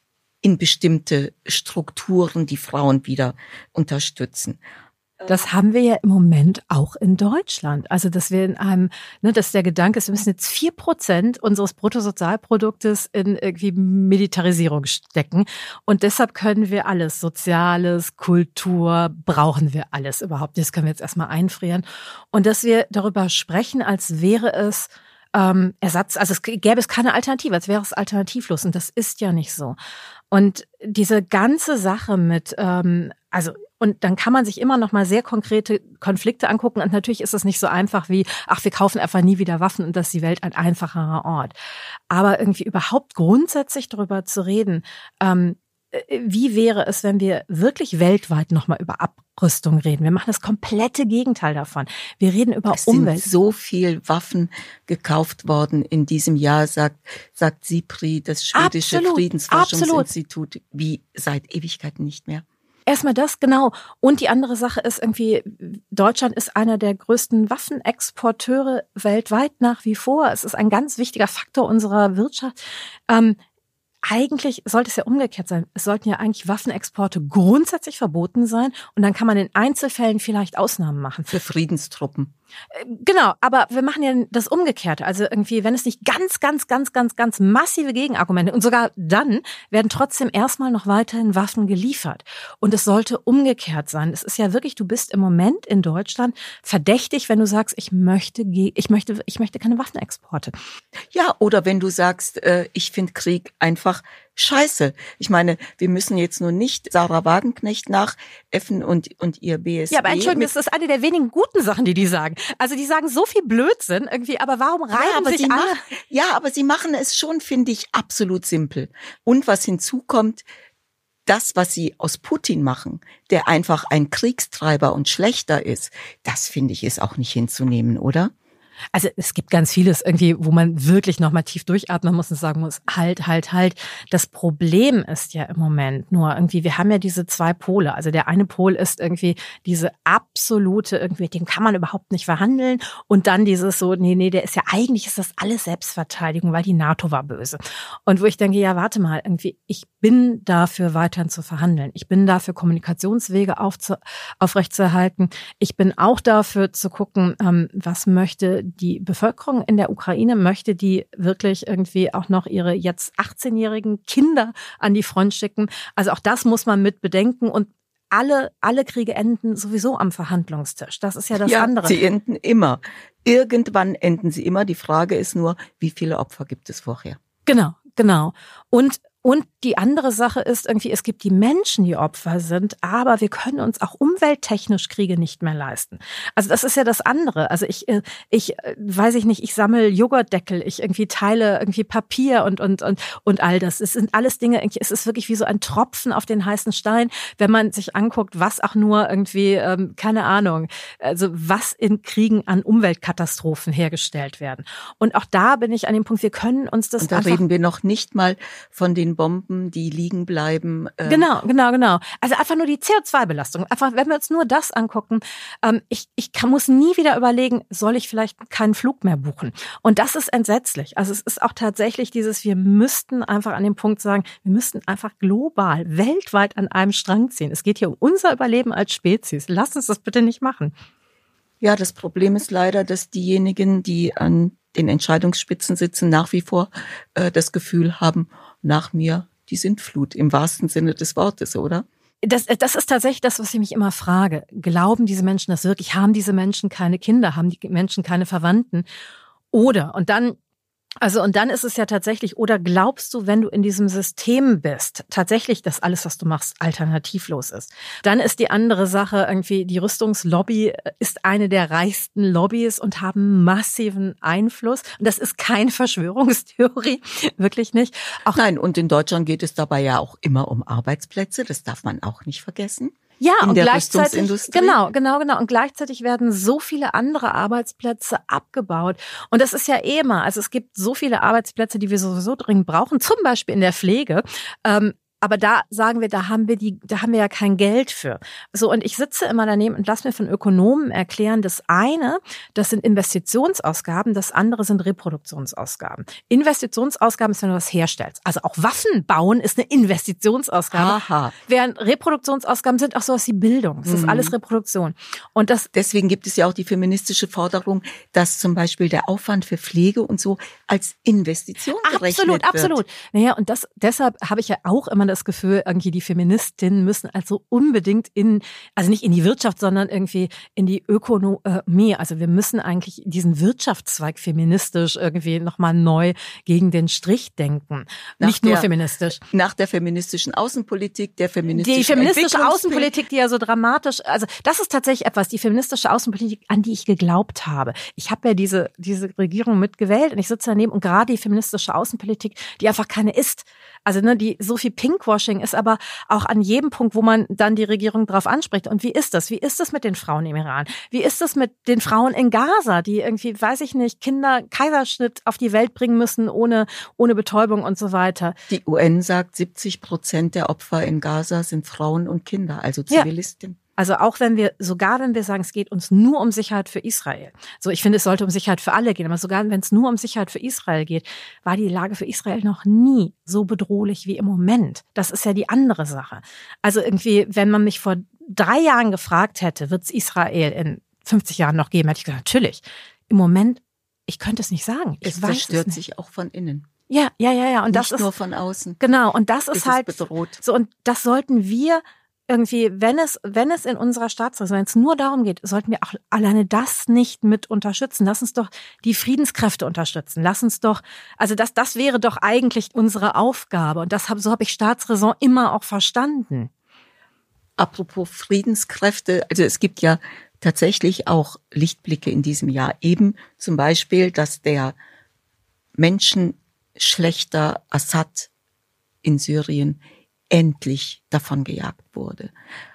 in bestimmte Strukturen, die Frauen wieder unterstützen. Das haben wir ja im Moment auch in Deutschland. Also, dass wir in einem, ne, dass der Gedanke ist, wir müssen jetzt vier Prozent unseres Bruttosozialproduktes in irgendwie Militarisierung stecken. Und deshalb können wir alles, Soziales, Kultur, brauchen wir alles überhaupt. Das können wir jetzt erstmal einfrieren. Und dass wir darüber sprechen, als wäre es ähm, Ersatz, also es gäbe es keine Alternative, als wäre es alternativlos. Und das ist ja nicht so. Und diese ganze Sache mit, ähm, also und dann kann man sich immer noch mal sehr konkrete Konflikte angucken. Und natürlich ist es nicht so einfach wie, ach, wir kaufen einfach nie wieder Waffen und das ist die Welt ein einfacherer Ort. Aber irgendwie überhaupt grundsätzlich darüber zu reden, ähm, wie wäre es, wenn wir wirklich weltweit noch mal über Abrüstung reden? Wir machen das komplette Gegenteil davon. Wir reden über es Umwelt. Es sind so viel Waffen gekauft worden in diesem Jahr, sagt, sagt SIPRI, das schwedische Absolut, Friedensforschungsinstitut, absolut. Wie seit Ewigkeiten nicht mehr. Erstmal das, genau. Und die andere Sache ist irgendwie, Deutschland ist einer der größten Waffenexporteure weltweit nach wie vor. Es ist ein ganz wichtiger Faktor unserer Wirtschaft. Ähm, Eigentlich sollte es ja umgekehrt sein. Es sollten ja eigentlich Waffenexporte grundsätzlich verboten sein und dann kann man in Einzelfällen vielleicht Ausnahmen machen. Für Friedenstruppen. Genau, aber wir machen ja das Umgekehrte. Also irgendwie, wenn es nicht ganz, ganz, ganz, ganz, ganz massive Gegenargumente und sogar dann werden trotzdem erstmal noch weiterhin Waffen geliefert. Und es sollte umgekehrt sein. Es ist ja wirklich, du bist im Moment in Deutschland verdächtig, wenn du sagst, ich möchte, ich möchte, ich möchte keine Waffenexporte. Ja, oder wenn du sagst, äh, ich finde Krieg einfach scheiße. Ich meine, wir müssen jetzt nur nicht Sarah Wagenknecht nachäffen und, und ihr B S D. Ja, aber Entschuldigung, das ist eine der wenigen guten Sachen, die die sagen. Also die sagen so viel Blödsinn irgendwie, aber warum reiben ja, aber sich sie alle? Mach, ja, aber sie machen es schon, finde ich, absolut simpel. Und was hinzukommt, das, was sie aus Putin machen, der einfach ein Kriegstreiber und Schlechter ist, das finde ich ist auch nicht hinzunehmen, oder? Also es gibt ganz vieles irgendwie, wo man wirklich nochmal tief durchatmen muss und sagen muss, halt, halt, halt. Das Problem ist ja im Moment nur irgendwie, wir haben ja diese zwei Pole. Also der eine Pol ist irgendwie diese absolute, irgendwie, den kann man überhaupt nicht verhandeln. Und dann dieses so, nee, nee, der ist ja, eigentlich ist das alles Selbstverteidigung, weil die NATO war böse. Und wo ich denke, ja, warte mal, irgendwie, ich bin dafür, weiterhin zu verhandeln. Ich bin dafür, Kommunikationswege aufzu- aufrechtzuerhalten. Ich bin auch dafür zu gucken, ähm, was möchte die Bevölkerung in der Ukraine, möchte die wirklich irgendwie auch noch ihre jetzt achtzehnjährigen Kinder an die Front schicken. Also auch das muss man mit bedenken und alle, alle Kriege enden sowieso am Verhandlungstisch. Das ist ja das ja, andere. Sie enden immer. Irgendwann enden sie immer. Die Frage ist nur, wie viele Opfer gibt es vorher? Genau, genau. Und Und die andere Sache ist irgendwie, es gibt die Menschen, die Opfer sind, aber wir können uns auch umwelttechnisch Kriege nicht mehr leisten. Also das ist ja das andere. Also ich, ich weiß ich nicht, ich sammle Joghurtdeckel, ich irgendwie teile irgendwie Papier und und und und all das. Es sind alles Dinge. Es ist wirklich wie so ein Tropfen auf den heißen Stein, wenn man sich anguckt, was auch nur irgendwie ähm, keine Ahnung, also was in Kriegen an Umweltkatastrophen hergestellt werden. Und auch da bin ich an dem Punkt, wir können uns das und da einfach, reden wir noch nicht mal von den Bomben, die liegen bleiben. Äh Genau, genau, genau. Also einfach nur die C O zwei Belastung. Einfach, wenn wir uns nur das angucken, ähm, ich, ich kann, muss nie wieder überlegen, soll ich vielleicht keinen Flug mehr buchen? Und das ist entsetzlich. Also es ist auch tatsächlich dieses, wir müssten einfach an dem Punkt sagen, wir müssten einfach global, weltweit an einem Strang ziehen. Es geht hier um unser Überleben als Spezies. Lasst uns das bitte nicht machen. Ja, das Problem ist leider, dass diejenigen, die an den Entscheidungsspitzen sitzen, nach wie vor äh, das Gefühl haben, nach mir die Sintflut, im wahrsten Sinne des Wortes, oder? Das, das ist tatsächlich das, was ich mich immer frage. Glauben diese Menschen das wirklich? Haben diese Menschen keine Kinder? Haben die Menschen keine Verwandten? Oder, und dann, also, und dann ist es ja tatsächlich, oder glaubst du, wenn du in diesem System bist, tatsächlich, dass alles, was du machst, alternativlos ist? Dann ist die andere Sache irgendwie, die Rüstungslobby ist eine der reichsten Lobbys und haben massiven Einfluss. Und das ist keine Verschwörungstheorie, wirklich nicht. Auch Nein, und in Deutschland geht es dabei ja auch immer um Arbeitsplätze, das darf man auch nicht vergessen. Ja, in und der gleichzeitig, Rüstungsindustrie. genau, genau, genau. Und gleichzeitig werden so viele andere Arbeitsplätze abgebaut. Und das ist ja eh immer, also es gibt so viele Arbeitsplätze, die wir sowieso dringend brauchen, zum Beispiel in der Pflege. Ähm, aber da sagen wir, da haben wir die, da haben wir ja kein Geld für. So, und ich sitze immer daneben und lass mir von Ökonomen erklären, das eine, das sind Investitionsausgaben, das andere sind Reproduktionsausgaben. Investitionsausgaben ist, wenn du was herstellst. Also auch Waffen bauen ist eine Investitionsausgabe. Aha. Während Reproduktionsausgaben sind auch sowas wie Bildung. Das ist Mhm. alles Reproduktion. Und das Deswegen gibt es ja auch die feministische Forderung, dass zum Beispiel der Aufwand für Pflege und so als Investition gerechnet absolut, wird. absolut. Naja, und das, deshalb habe ich ja auch immer das Gefühl, irgendwie die Feministinnen müssen also unbedingt in, also nicht in die Wirtschaft, sondern irgendwie in die Ökonomie. Also wir müssen eigentlich diesen Wirtschaftszweig feministisch irgendwie nochmal neu gegen den Strich denken. Nach Nicht nur der- feministisch. Nach der feministischen Außenpolitik, der feministischen Die feministische Entwicklungspolitik. Außenpolitik, die ja so dramatisch, also das ist tatsächlich etwas, die feministische Außenpolitik, an die ich geglaubt habe. Ich habe ja diese diese Regierung mitgewählt und ich sitze daneben und gerade die feministische Außenpolitik, die einfach keine ist. Also ne, die so viel Pinkwashing ist, aber auch an jedem Punkt, wo man dann die Regierung drauf anspricht. Und wie ist das? Wie ist das mit den Frauen im Iran? Wie ist das mit den Frauen in Gaza, die irgendwie, weiß ich nicht, Kinder Kaiserschnitt auf die Welt bringen müssen ohne ohne Betäubung und so weiter? Die U N sagt, siebzig Prozent der Opfer in Gaza sind Frauen und Kinder, also Ja. Zivilistinnen. Also auch wenn wir, sogar wenn wir sagen, es geht uns nur um Sicherheit für Israel. So, ich finde, es sollte um Sicherheit für alle gehen. Aber sogar wenn es nur um Sicherheit für Israel geht, war die Lage für Israel noch nie so bedrohlich wie im Moment. Das ist ja die andere Sache. Also irgendwie, wenn man mich vor drei Jahren gefragt hätte, wird es Israel in fünfzig Jahren noch geben, hätte ich gesagt, natürlich. Im Moment, ich könnte es nicht sagen. Ich Es weiß zerstört es nicht. sich auch von innen, Ja, ja, ja, ja. Und nicht das ist nur von außen. genau. Und das Ist ist es halt bedroht. so. Und das sollten wir irgendwie, wenn es, wenn es in unserer Staatsräson, wenn es nur darum geht, sollten wir auch alleine das nicht mit unterstützen. Lass uns doch die Friedenskräfte unterstützen. Lass uns doch, also das, das wäre doch eigentlich unsere Aufgabe. Und das hab, so habe ich Staatsräson immer auch verstanden. Apropos Friedenskräfte, also es gibt ja tatsächlich auch Lichtblicke in diesem Jahr. Eben zum Beispiel, dass der menschenschlechter Assad in Syrien endlich davon gejagt wurde.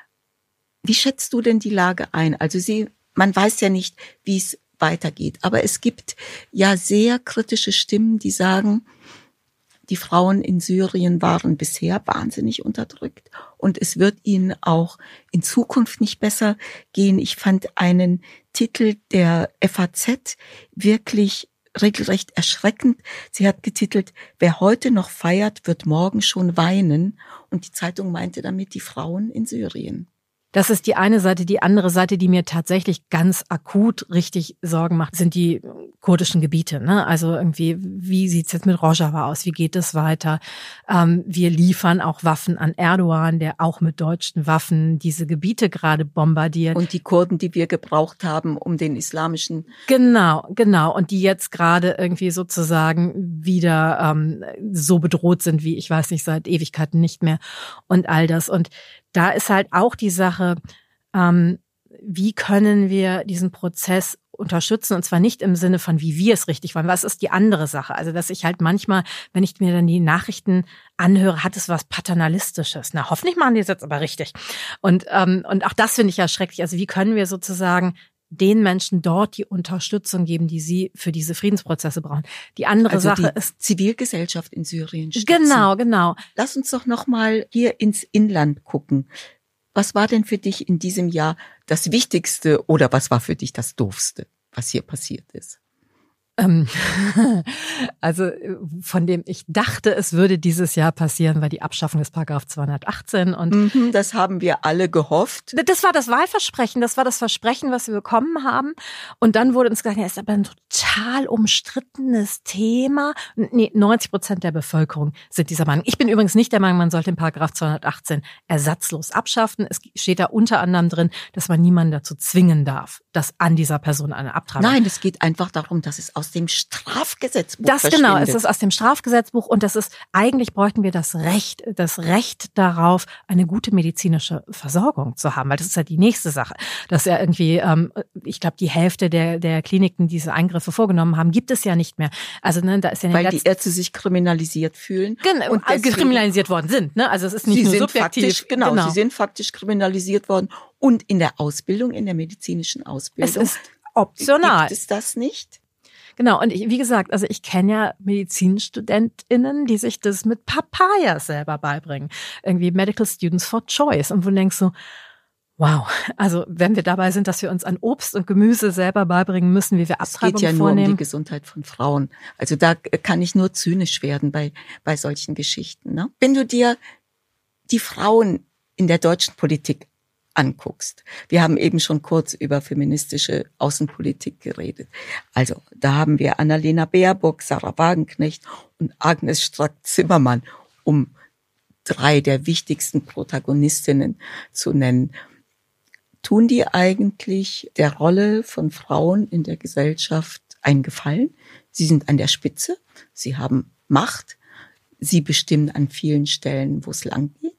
Wie schätzt du denn die Lage ein? Also sie, man weiß ja nicht, wie es weitergeht, aber es gibt ja sehr kritische Stimmen, die sagen, die Frauen in Syrien waren bisher wahnsinnig unterdrückt und es wird ihnen auch in Zukunft nicht besser gehen. Ich fand einen Titel der F A Z wirklich regelrecht erschreckend. Sie hat getitelt, wer heute noch feiert, wird morgen schon weinen. Und die Zeitung meinte damit die Frauen in Syrien. Das ist die eine Seite. Die andere Seite, die mir tatsächlich ganz akut richtig Sorgen macht, sind die kurdischen Gebiete. Ne? Also irgendwie, wie sieht's jetzt mit Rojava aus? Wie geht es weiter? Ähm, wir liefern auch Waffen an Erdogan, der auch mit deutschen Waffen diese Gebiete gerade bombardiert. Und die Kurden, die wir gebraucht haben, um den islamischen... Genau, genau. Und die jetzt gerade irgendwie sozusagen wieder ähm, so bedroht sind, wie, ich weiß nicht, seit Ewigkeiten nicht mehr und all das. Und da ist halt auch die Sache, ähm, wie können wir diesen Prozess unterstützen, und zwar nicht im Sinne von, wie wir es richtig wollen. Was ist die andere Sache? Also, dass ich halt manchmal, wenn ich mir dann die Nachrichten anhöre, hat es was Paternalistisches. Na, hoffentlich machen die es jetzt aber richtig. Und, ähm, und auch das finde ich ja schrecklich. Also, wie können wir sozusagen den Menschen dort die Unterstützung geben, die sie für diese Friedensprozesse brauchen. Die andere also Sache die ist Zivilgesellschaft in Syrien stützen. Genau, genau. Lass uns doch noch mal hier ins Inland gucken. Was war denn für dich in diesem Jahr das Wichtigste oder was war für dich das Doofste, was hier passiert ist? Ähm, also von dem ich dachte, es würde dieses Jahr passieren, war die Abschaffung des Paragraph zweihundertachtzehn. Und Mhm, das haben wir alle gehofft. das war das Wahlversprechen, das war das Versprechen, was wir bekommen haben. Und dann wurde uns gesagt, ja, ist aber ein total umstrittenes Thema. Nee, neunzig Prozent der Bevölkerung sind dieser Meinung. Ich bin übrigens nicht der Meinung, man sollte den Paragraph zweihundertachtzehn ersatzlos abschaffen. Es steht da unter anderem drin, dass man niemanden dazu zwingen darf, dass an dieser Person eine Abtreibung. Nein, es geht einfach darum, dass es aus dem Strafgesetzbuch Das verschwindet. genau, es ist aus dem Strafgesetzbuch und das ist, eigentlich bräuchten wir das Recht, das Recht darauf, eine gute medizinische Versorgung zu haben, weil das ist ja die nächste Sache, dass ja irgendwie, ähm, ich glaube, die Hälfte der der Kliniken, die diese Eingriffe vorgenommen haben, gibt es ja nicht mehr. Also ne, da ist ja in den weil letzten, die Ärzte sich kriminalisiert fühlen. genau, und deswegen, kriminalisiert worden sind. Ne? Also es ist nicht sie nur sind subjektiv. faktisch, genau, genau, sie sind faktisch kriminalisiert worden. Und in der Ausbildung, in der medizinischen es Ausbildung, ist optional. gibt es das nicht? Genau, und ich, wie gesagt, also ich kenne ja MedizinstudentInnen, die sich das mit Papaya selber beibringen. Irgendwie Medical Students for Choice. Und wo du denkst so, wow, also wenn wir dabei sind, dass wir uns an Obst und Gemüse selber beibringen müssen, wie wir Abtreibung vornehmen. Es geht ja nur vornehmen. um die Gesundheit von Frauen. Also da kann ich nur zynisch werden bei bei solchen Geschichten. Ne? Wenn du dir die Frauen in der deutschen Politik anguckst, wir haben eben schon kurz über feministische Außenpolitik geredet. Also da haben wir Annalena Baerbock, Sarah Wagenknecht und Agnes Strack-Zimmermann, um drei der wichtigsten Protagonistinnen zu nennen. Tun die eigentlich der Rolle von Frauen in der Gesellschaft einen Gefallen? Sie sind an der Spitze, sie haben Macht, sie bestimmen an vielen Stellen, wo es lang geht.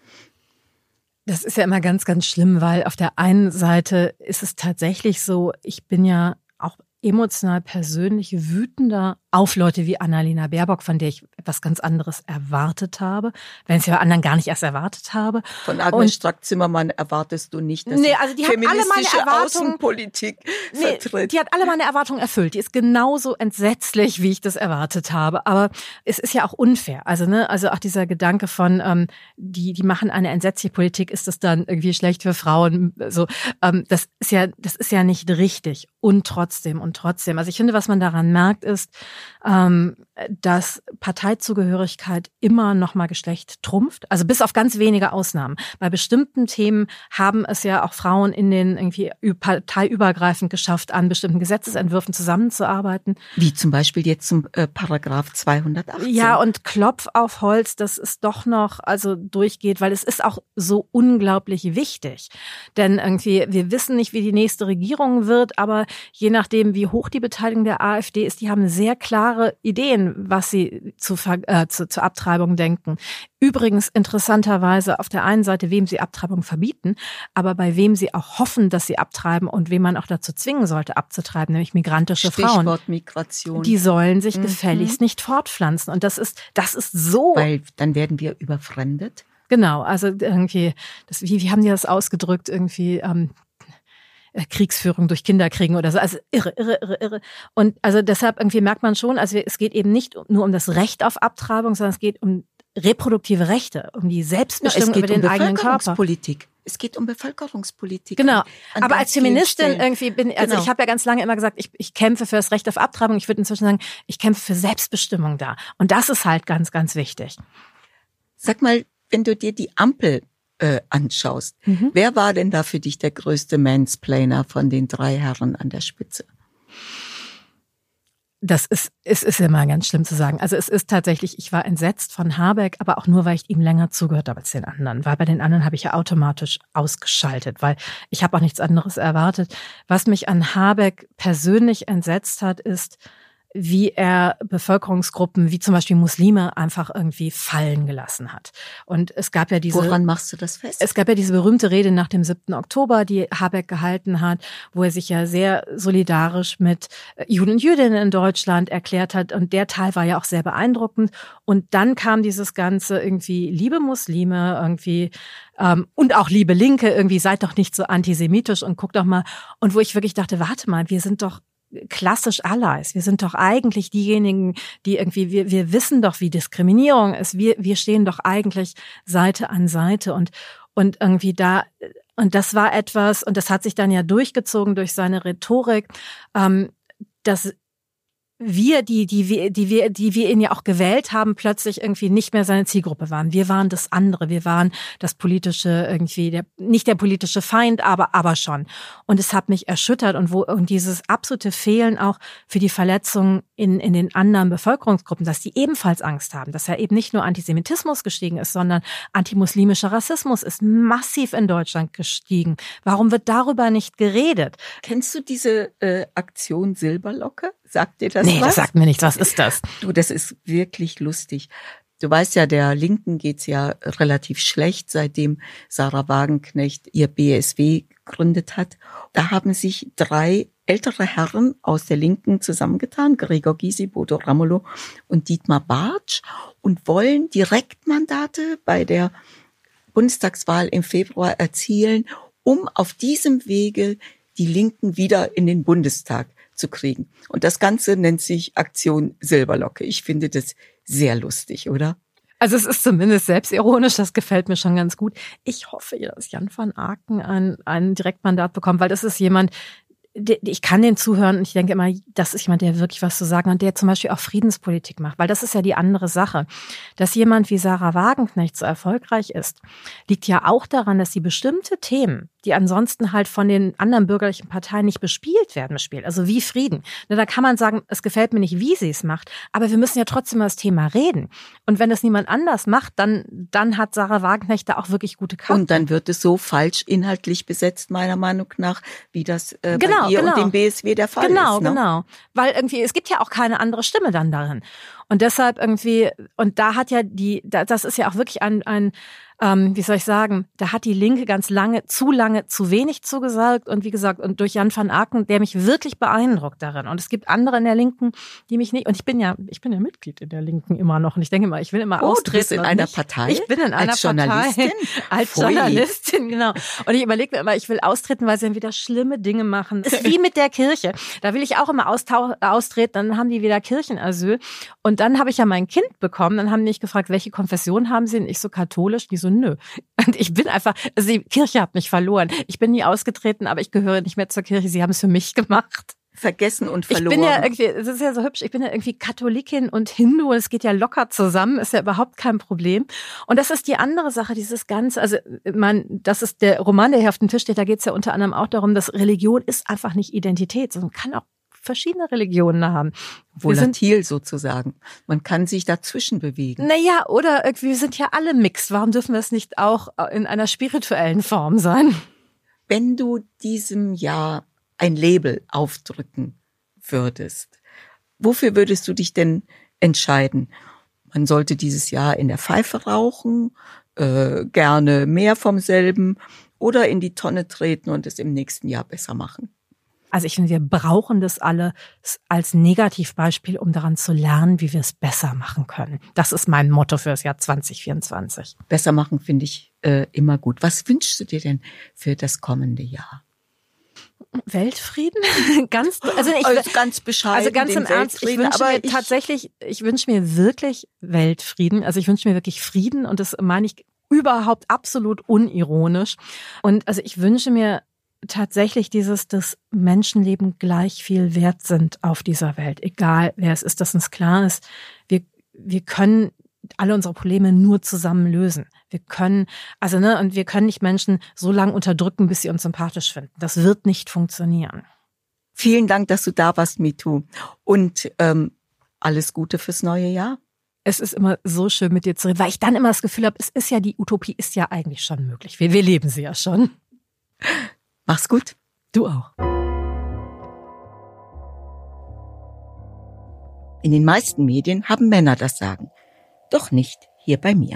Das ist ja immer ganz, ganz schlimm, weil auf der einen Seite ist es tatsächlich so, ich bin ja auch emotional persönlich wütender auf Leute wie Annalena Baerbock, von der ich etwas ganz anderes erwartet habe, wenn ich es ja bei anderen gar nicht erst erwartet habe. Von Agnes Strack-Zimmermann erwartest du nicht, dass nee, also die hat alle meine Erwartungen, Außenpolitik nee, vertritt. Die hat alle meine Erwartungen erfüllt. Die ist genauso entsetzlich, wie ich das erwartet habe. Aber es ist ja auch unfair. Also ne, also auch dieser Gedanke von, ähm, die die machen eine entsetzliche Politik, ist das dann irgendwie schlecht für Frauen? So, ähm, das ist ja das ist ja nicht richtig. Und trotzdem und trotzdem. Also ich finde, was man daran merkt, ist, Ähm, dass Parteizugehörigkeit immer noch mal Geschlecht trumpft, also bis auf ganz wenige Ausnahmen. Bei bestimmten Themen haben es ja auch Frauen in den irgendwie parteiübergreifend geschafft, an bestimmten Gesetzesentwürfen zusammenzuarbeiten. Wie zum Beispiel jetzt zum äh, Paragraph zweihundertachtzehn. Ja, und Klopf auf Holz, dass es doch noch also durchgeht, weil es ist auch so unglaublich wichtig. Denn irgendwie, wir wissen nicht, wie die nächste Regierung wird, aber je nachdem, wie hoch die Beteiligung der AfD ist, die haben sehr klare Ideen, was sie zu, äh, zu, zur Abtreibung denken. Übrigens interessanterweise auf der einen Seite, wem sie Abtreibung verbieten, aber bei wem sie auch hoffen, dass sie abtreiben und wem man auch dazu zwingen sollte, abzutreiben, nämlich migrantische Stichwort Frauen. Stichwort Migration. Die sollen sich mhm. gefälligst nicht fortpflanzen. Und das ist, das ist so. Weil dann werden wir überfremdet. Genau, also irgendwie, das, wie, wie haben die das ausgedrückt, irgendwie, ähm, Kriegsführung durch Kinder kriegen oder so. Also irre, irre, irre, irre. Und also deshalb irgendwie merkt man schon, also es geht eben nicht nur um das Recht auf Abtreibung, sondern es geht um reproduktive Rechte, um die Selbstbestimmung über den um eigenen Körper. Bevölkerungspolitik. Es geht um Bevölkerungspolitik. Genau. An, an Aber als Feministin irgendwie bin, also genau. ich habe ja ganz lange immer gesagt, ich, ich kämpfe für das Recht auf Abtreibung. Ich würde inzwischen sagen, ich kämpfe für Selbstbestimmung da. Und das ist halt ganz, ganz wichtig. Sag mal, wenn du dir die Ampel äh, anschaust, mhm. wer war denn da für dich der größte Mansplainer von den drei Herren an der Spitze? Das ist, es ist immer ganz schlimm zu sagen. Also es ist tatsächlich, ich war entsetzt von Habeck, aber auch nur, weil ich ihm länger zugehört habe als den anderen. Weil bei den anderen habe ich ja automatisch ausgeschaltet, weil ich habe auch nichts anderes erwartet. Was mich an Habeck persönlich entsetzt hat, ist, wie er Bevölkerungsgruppen, wie zum Beispiel Muslime, einfach irgendwie fallen gelassen hat. Und es gab ja diese... Woran machst du das fest? Es gab ja diese berühmte Rede nach dem siebten Oktober, die Habeck gehalten hat, wo er sich ja sehr solidarisch mit Juden und Jüdinnen in Deutschland erklärt hat. Und der Teil war ja auch sehr beeindruckend. Und dann kam dieses Ganze irgendwie, liebe Muslime, irgendwie... Ähm, und auch liebe Linke, irgendwie seid doch nicht so antisemitisch und guckt doch mal. Und wo ich wirklich dachte, warte mal, wir sind doch klassisch Allies. Wir sind doch eigentlich diejenigen, die irgendwie, wir, wir wissen doch, wie Diskriminierung ist. Wir, wir stehen doch eigentlich Seite an Seite und, und irgendwie da, und das war etwas, und das hat sich dann ja durchgezogen durch seine Rhetorik, ähm, dass wir, die, die wir, die wir, die wir ihn ja auch gewählt haben, plötzlich irgendwie nicht mehr seine Zielgruppe waren. Wir waren das andere. Wir waren das politische irgendwie, der, nicht der politische Feind, aber, aber schon. Und es hat mich erschüttert und wo, und dieses absolute Fehlen auch für die Verletzungen in, in den anderen Bevölkerungsgruppen, dass die ebenfalls Angst haben, dass ja eben nicht nur Antisemitismus gestiegen ist, sondern antimuslimischer Rassismus ist massiv in Deutschland gestiegen. Warum wird darüber nicht geredet? Kennst du diese äh, Aktion Silberlocke? Sagt dir das nee, was? Das sagt mir nichts. Was ist das? Du, das ist wirklich lustig. Du weißt ja, der Linken geht's ja relativ schlecht, seitdem Sarah Wagenknecht ihr B S W gegründet hat. Da haben sich drei ältere Herren aus der Linken zusammengetan, Gregor Gysi, Bodo Ramelow und Dietmar Bartsch, und wollen Direktmandate bei der Bundestagswahl im Februar erzielen, um auf diesem Wege die Linken wieder in den Bundestag zu kriegen. Und das Ganze nennt sich Aktion Silberlocke. Ich finde das sehr lustig, oder? Also es ist zumindest selbstironisch, das gefällt mir schon ganz gut. Ich hoffe, dass Jan van Aken ein, ein Direktmandat bekommt, weil das ist jemand, ich kann den zuhören und ich denke immer, das ist jemand, der wirklich was zu sagen hat und der zum Beispiel auch Friedenspolitik macht, weil das ist ja die andere Sache. Dass jemand wie Sarah Wagenknecht so erfolgreich ist, liegt ja auch daran, dass sie bestimmte Themen, die ansonsten halt von den anderen bürgerlichen Parteien nicht bespielt werden, bespielt. Also wie Frieden. Da kann man sagen, es gefällt mir nicht, wie sie es macht, aber wir müssen ja trotzdem über das Thema reden. Und wenn das niemand anders macht, dann, dann hat Sarah Wagenknecht da auch wirklich gute Karten. Und dann wird es so falsch inhaltlich besetzt, meiner Meinung nach, wie das äh, genau, bei ihr genau. und dem B S W der Fall genau, ist. Genau, ne? genau. Weil irgendwie, es gibt ja auch keine andere Stimme dann darin. Und deshalb irgendwie, und da hat ja die, das ist ja auch wirklich ein, ein ähm, wie soll ich sagen, da hat die Linke ganz lange, zu lange, zu wenig zugesagt. Und wie gesagt, und durch Jan van Aken, der mich wirklich beeindruckt darin. Und es gibt andere in der Linken, die mich nicht, und ich bin ja, ich bin ja Mitglied in der Linken immer noch. Und ich denke immer, ich will immer oh, austreten. Du bist in einer nicht, Partei? Ich bin in einer als Journalistin? Partei. Als Pfui. Journalistin, genau. Und ich überlege mir immer, ich will austreten, weil sie dann wieder schlimme Dinge machen. Ist wie mit der Kirche. Da will ich auch immer austau- austreten, dann haben die wieder Kirchenasyl. Und dann habe ich ja mein Kind bekommen. Dann haben die mich gefragt, welche Konfession haben sie? Und ich so katholisch. Die so, nö. Und ich bin einfach, also die Kirche hat mich verloren. Ich bin nie ausgetreten, aber ich gehöre nicht mehr zur Kirche. Sie haben es für mich gemacht. Vergessen und verloren. Ich bin ja irgendwie, es ist ja so hübsch, ich bin ja irgendwie Katholikin und Hindu, es geht ja locker zusammen, ist ja überhaupt kein Problem. Und das ist die andere Sache, dieses Ganze, also man, das ist der Roman, der hier auf dem Tisch steht, da geht es ja unter anderem auch darum, dass Religion ist einfach nicht Identität, sondern kann auch verschiedene Religionen haben. Volatil sozusagen. Man kann sich dazwischen bewegen. Naja, oder irgendwie, wir sind ja alle mixed. Warum dürfen wir es nicht auch in einer spirituellen Form sein? Wenn du diesem Jahr ein Label aufdrücken würdest, wofür würdest du dich denn entscheiden? Man sollte dieses Jahr in der Pfeife rauchen, äh, gerne mehr vom selben oder in die Tonne treten und es im nächsten Jahr besser machen. Also ich finde, wir brauchen das alle als Negativbeispiel, um daran zu lernen, wie wir es besser machen können. Das ist mein Motto für das Jahr zwanzig vierundzwanzig. Besser machen finde ich äh, immer gut. Was wünschst du dir denn für das kommende Jahr? Weltfrieden? ganz, also, ich, also ganz bescheiden. Also ganz im Ernst, ich wünsche mir ich, tatsächlich, ich wünsche mir wirklich Weltfrieden. Also ich wünsche mir wirklich Frieden und das meine ich überhaupt absolut unironisch. Und also ich wünsche mir tatsächlich dieses, dass Menschenleben gleich viel wert sind auf dieser Welt, egal wer es ist, dass uns klar ist, wir, wir können alle unsere Probleme nur zusammen lösen. Wir können, also ne, und wir können nicht Menschen so lange unterdrücken, bis sie uns sympathisch finden. Das wird nicht funktionieren. Vielen Dank, dass du da warst, MeToo. Und ähm, alles Gute fürs neue Jahr. Es ist immer so schön, mit dir zu reden, weil ich dann immer das Gefühl habe, es ist ja, die Utopie ist ja eigentlich schon möglich. Wir, wir leben sie ja schon. Mach's gut. Du auch. In den meisten Medien haben Männer das Sagen. Doch nicht hier bei mir.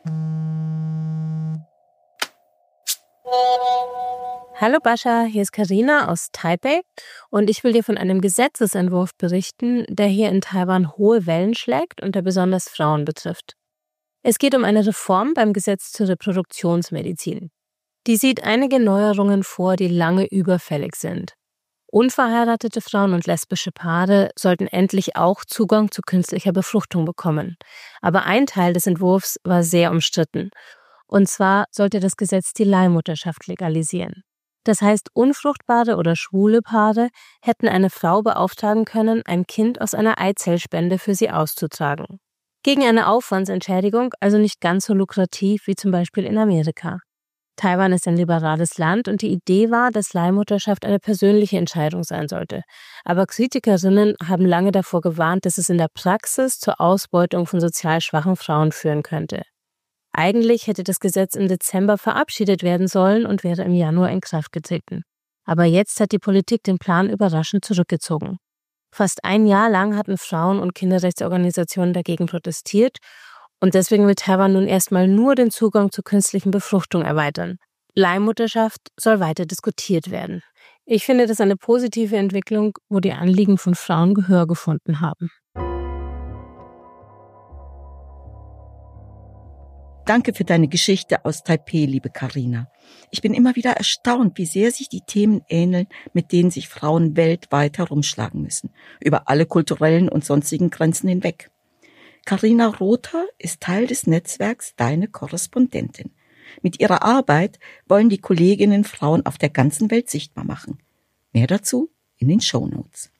Hallo Bascha, hier ist Karina aus Taipei und ich will dir von einem Gesetzesentwurf berichten, der hier in Taiwan hohe Wellen schlägt und der besonders Frauen betrifft. Es geht um eine Reform beim Gesetz zur Reproduktionsmedizin. Die sieht einige Neuerungen vor, die lange überfällig sind. Unverheiratete Frauen und lesbische Paare sollten endlich auch Zugang zu künstlicher Befruchtung bekommen. Aber ein Teil des Entwurfs war sehr umstritten. Und zwar sollte das Gesetz die Leihmutterschaft legalisieren. Das heißt, unfruchtbare oder schwule Paare hätten eine Frau beauftragen können, ein Kind aus einer Eizellspende für sie auszutragen. Gegen eine Aufwandsentschädigung, also nicht ganz so lukrativ wie zum Beispiel in Amerika. Taiwan ist ein liberales Land und die Idee war, dass Leihmutterschaft eine persönliche Entscheidung sein sollte. Aber Kritikerinnen haben lange davor gewarnt, dass es in der Praxis zur Ausbeutung von sozial schwachen Frauen führen könnte. Eigentlich hätte das Gesetz im Dezember verabschiedet werden sollen und wäre im Januar in Kraft getreten. Aber jetzt hat die Politik den Plan überraschend zurückgezogen. Fast ein Jahr lang hatten Frauen- und Kinderrechtsorganisationen dagegen protestiert. Und deswegen will Taiwan nun erstmal nur den Zugang zur künstlichen Befruchtung erweitern. Leihmutterschaft soll weiter diskutiert werden. Ich finde das eine positive Entwicklung, wo die Anliegen von Frauen Gehör gefunden haben. Danke für deine Geschichte aus Taipei, liebe Carina. Ich bin immer wieder erstaunt, wie sehr sich die Themen ähneln, mit denen sich Frauen weltweit herumschlagen müssen, über alle kulturellen und sonstigen Grenzen hinweg. Carina Rother ist Teil des Netzwerks Deine Korrespondentin. Mit ihrer Arbeit wollen die Kolleginnen Frauen auf der ganzen Welt sichtbar machen. Mehr dazu in den Shownotes.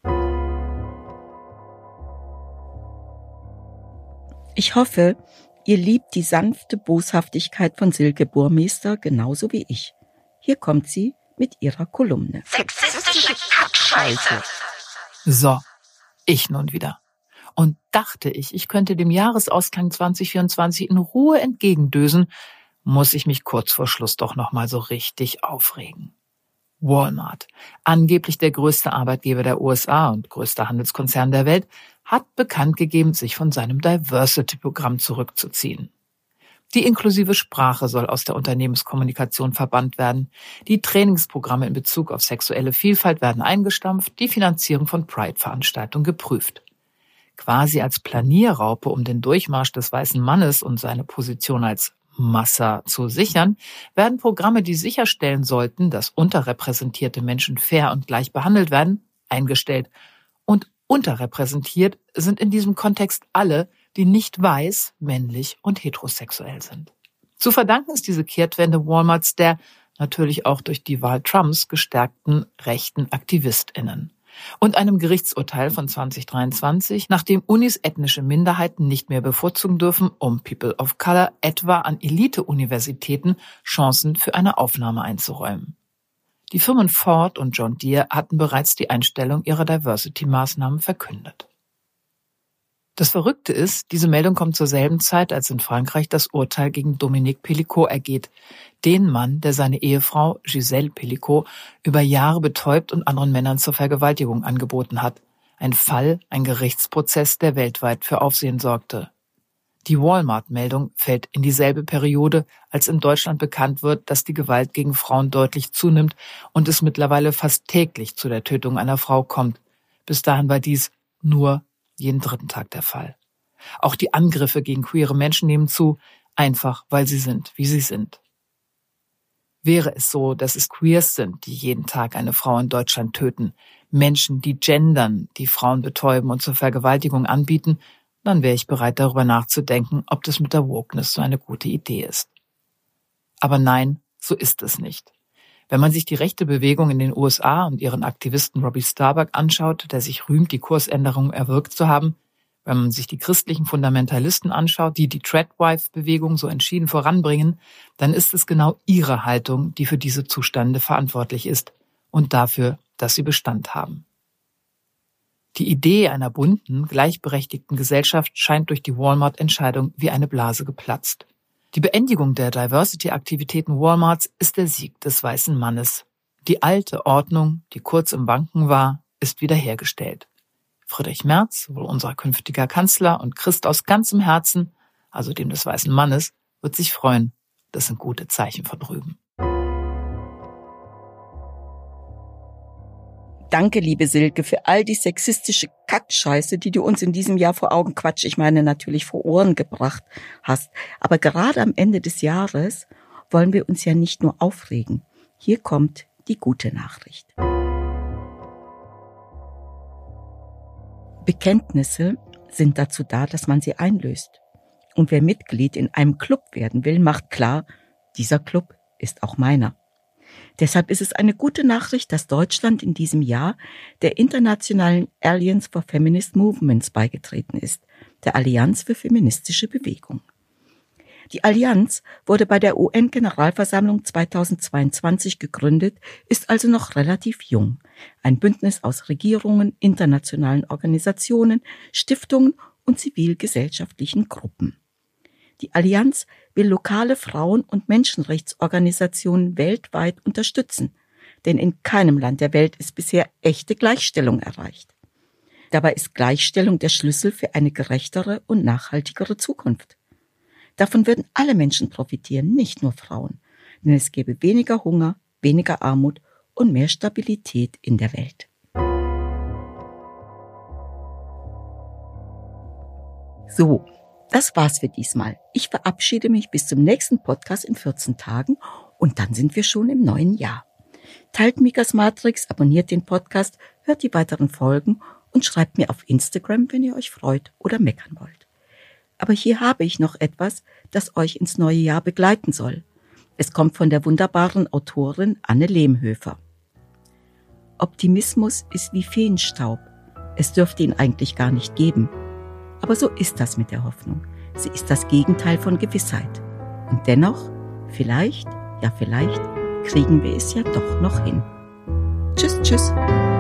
Ich hoffe, ihr liebt die sanfte Boshaftigkeit von Silke Burmester genauso wie ich. Hier kommt sie mit ihrer Kolumne. Sexistische Kackscheiße. So, ich nun wieder. Und dachte ich, ich könnte dem Jahresausklang zwanzig vierundzwanzig in Ruhe entgegendösen, muss ich mich kurz vor Schluss doch nochmal so richtig aufregen. Walmart, angeblich der größte Arbeitgeber der U S A und größter Handelskonzern der Welt, hat bekannt gegeben, sich von seinem Diversity-Programm zurückzuziehen. Die inklusive Sprache soll aus der Unternehmenskommunikation verbannt werden. Die Trainingsprogramme in Bezug auf sexuelle Vielfalt werden eingestampft, die Finanzierung von Pride-Veranstaltungen geprüft. Quasi als Planierraupe, um den Durchmarsch des weißen Mannes und seine Position als Massa zu sichern, werden Programme, die sicherstellen sollten, dass unterrepräsentierte Menschen fair und gleich behandelt werden, eingestellt. Und unterrepräsentiert sind in diesem Kontext alle, die nicht weiß, männlich und heterosexuell sind. Zu verdanken ist diese Kehrtwende Walmarts der, natürlich auch durch die Wahl Trumps, gestärkten rechten AktivistInnen. Und einem Gerichtsurteil von zwanzig dreiundzwanzig, nachdem Unis ethnische Minderheiten nicht mehr bevorzugen dürfen, um People of Color etwa an Elite-Universitäten Chancen für eine Aufnahme einzuräumen. Die Firmen Ford und John Deere hatten bereits die Einstellung ihrer Diversity-Maßnahmen verkündet. Das Verrückte ist, diese Meldung kommt zur selben Zeit, als in Frankreich das Urteil gegen Dominique Pellicot ergeht, den Mann, der seine Ehefrau Gisèle Pellicot über Jahre betäubt und anderen Männern zur Vergewaltigung angeboten hat. Ein Fall, ein Gerichtsprozess, der weltweit für Aufsehen sorgte. Die Walmart-Meldung fällt in dieselbe Periode, als in Deutschland bekannt wird, dass die Gewalt gegen Frauen deutlich zunimmt und es mittlerweile fast täglich zu der Tötung einer Frau kommt. Bis dahin war dies nur jeden dritten Tag der Fall. Auch die Angriffe gegen queere Menschen nehmen zu, einfach weil sie sind, wie sie sind. Wäre es so, dass es Queers sind, die jeden Tag eine Frau in Deutschland töten, Menschen, die gendern, die Frauen betäuben und zur Vergewaltigung anbieten, dann wäre ich bereit, darüber nachzudenken, ob das mit der Wokeness so eine gute Idee ist. Aber nein, so ist es nicht. Wenn man sich die rechte Bewegung in den U S A und ihren Aktivisten Robbie Starbuck anschaut, der sich rühmt, die Kursänderung erwirkt zu haben, wenn man sich die christlichen Fundamentalisten anschaut, die die Treadwife-Bewegung so entschieden voranbringen, dann ist es genau ihre Haltung, die für diese Zustände verantwortlich ist und dafür, dass sie Bestand haben. Die Idee einer bunten, gleichberechtigten Gesellschaft scheint durch die Walmart-Entscheidung wie eine Blase geplatzt. Die Beendigung der Diversity-Aktivitäten Walmarts ist der Sieg des weißen Mannes. Die alte Ordnung, die kurz im Wanken war, ist wiederhergestellt. Friedrich Merz, wohl unser künftiger Kanzler und Christ aus ganzem Herzen, also dem des weißen Mannes, wird sich freuen. Das sind gute Zeichen von drüben. Danke, liebe Silke, für all die sexistische Kackscheiße, die du uns in diesem Jahr vor Augen, Quatsch, ich meine natürlich vor Ohren gebracht hast. Aber gerade am Ende des Jahres wollen wir uns ja nicht nur aufregen. Hier kommt die gute Nachricht. Bekenntnisse sind dazu da, dass man sie einlöst. Und wer Mitglied in einem Club werden will, macht klar, dieser Club ist auch meiner. Deshalb ist es eine gute Nachricht, dass Deutschland in diesem Jahr der internationalen Alliance for Feminist Movements beigetreten ist, der Allianz für feministische Bewegung. Die Allianz wurde bei der U N-Generalversammlung zweitausendzweiundzwanzig gegründet, ist also noch relativ jung. Ein Bündnis aus Regierungen, internationalen Organisationen, Stiftungen und zivilgesellschaftlichen Gruppen. Die Allianz will lokale Frauen- und Menschenrechtsorganisationen weltweit unterstützen, denn in keinem Land der Welt ist bisher echte Gleichstellung erreicht. Dabei ist Gleichstellung der Schlüssel für eine gerechtere und nachhaltigere Zukunft. Davon würden alle Menschen profitieren, nicht nur Frauen, denn es gäbe weniger Hunger, weniger Armut und mehr Stabilität in der Welt. So. Das war's für diesmal. Ich verabschiede mich bis zum nächsten Podcast in vierzehn Tagen und dann sind wir schon im neuen Jahr. Teilt Mikas Matrix, abonniert den Podcast, hört die weiteren Folgen und schreibt mir auf Instagram, wenn ihr euch freut oder meckern wollt. Aber hier habe ich noch etwas, das euch ins neue Jahr begleiten soll. Es kommt von der wunderbaren Autorin Anne Lehmhöfer. Optimismus ist wie Feenstaub. Es dürfte ihn eigentlich gar nicht geben. Aber so ist das mit der Hoffnung. Sie ist das Gegenteil von Gewissheit. Und dennoch, vielleicht, ja vielleicht, kriegen wir es ja doch noch hin. Tschüss, tschüss.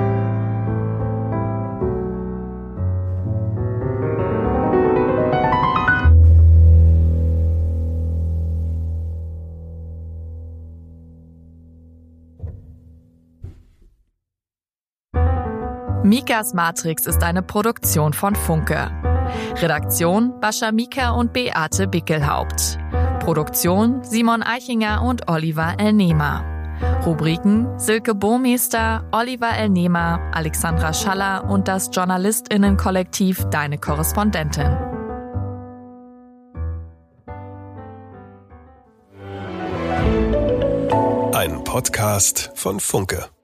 Mikas Matrix ist eine Produktion von Funke. Redaktion Bascha Mika und Beate Bickelhaupt. Produktion Simon Eichinger und Oliver Elnehmer. Rubriken Silke Burmeister, Oliver Elnehmer, Alexandra Schaller und das JournalistInnen-Kollektiv Deine Korrespondentin. Ein Podcast von Funke.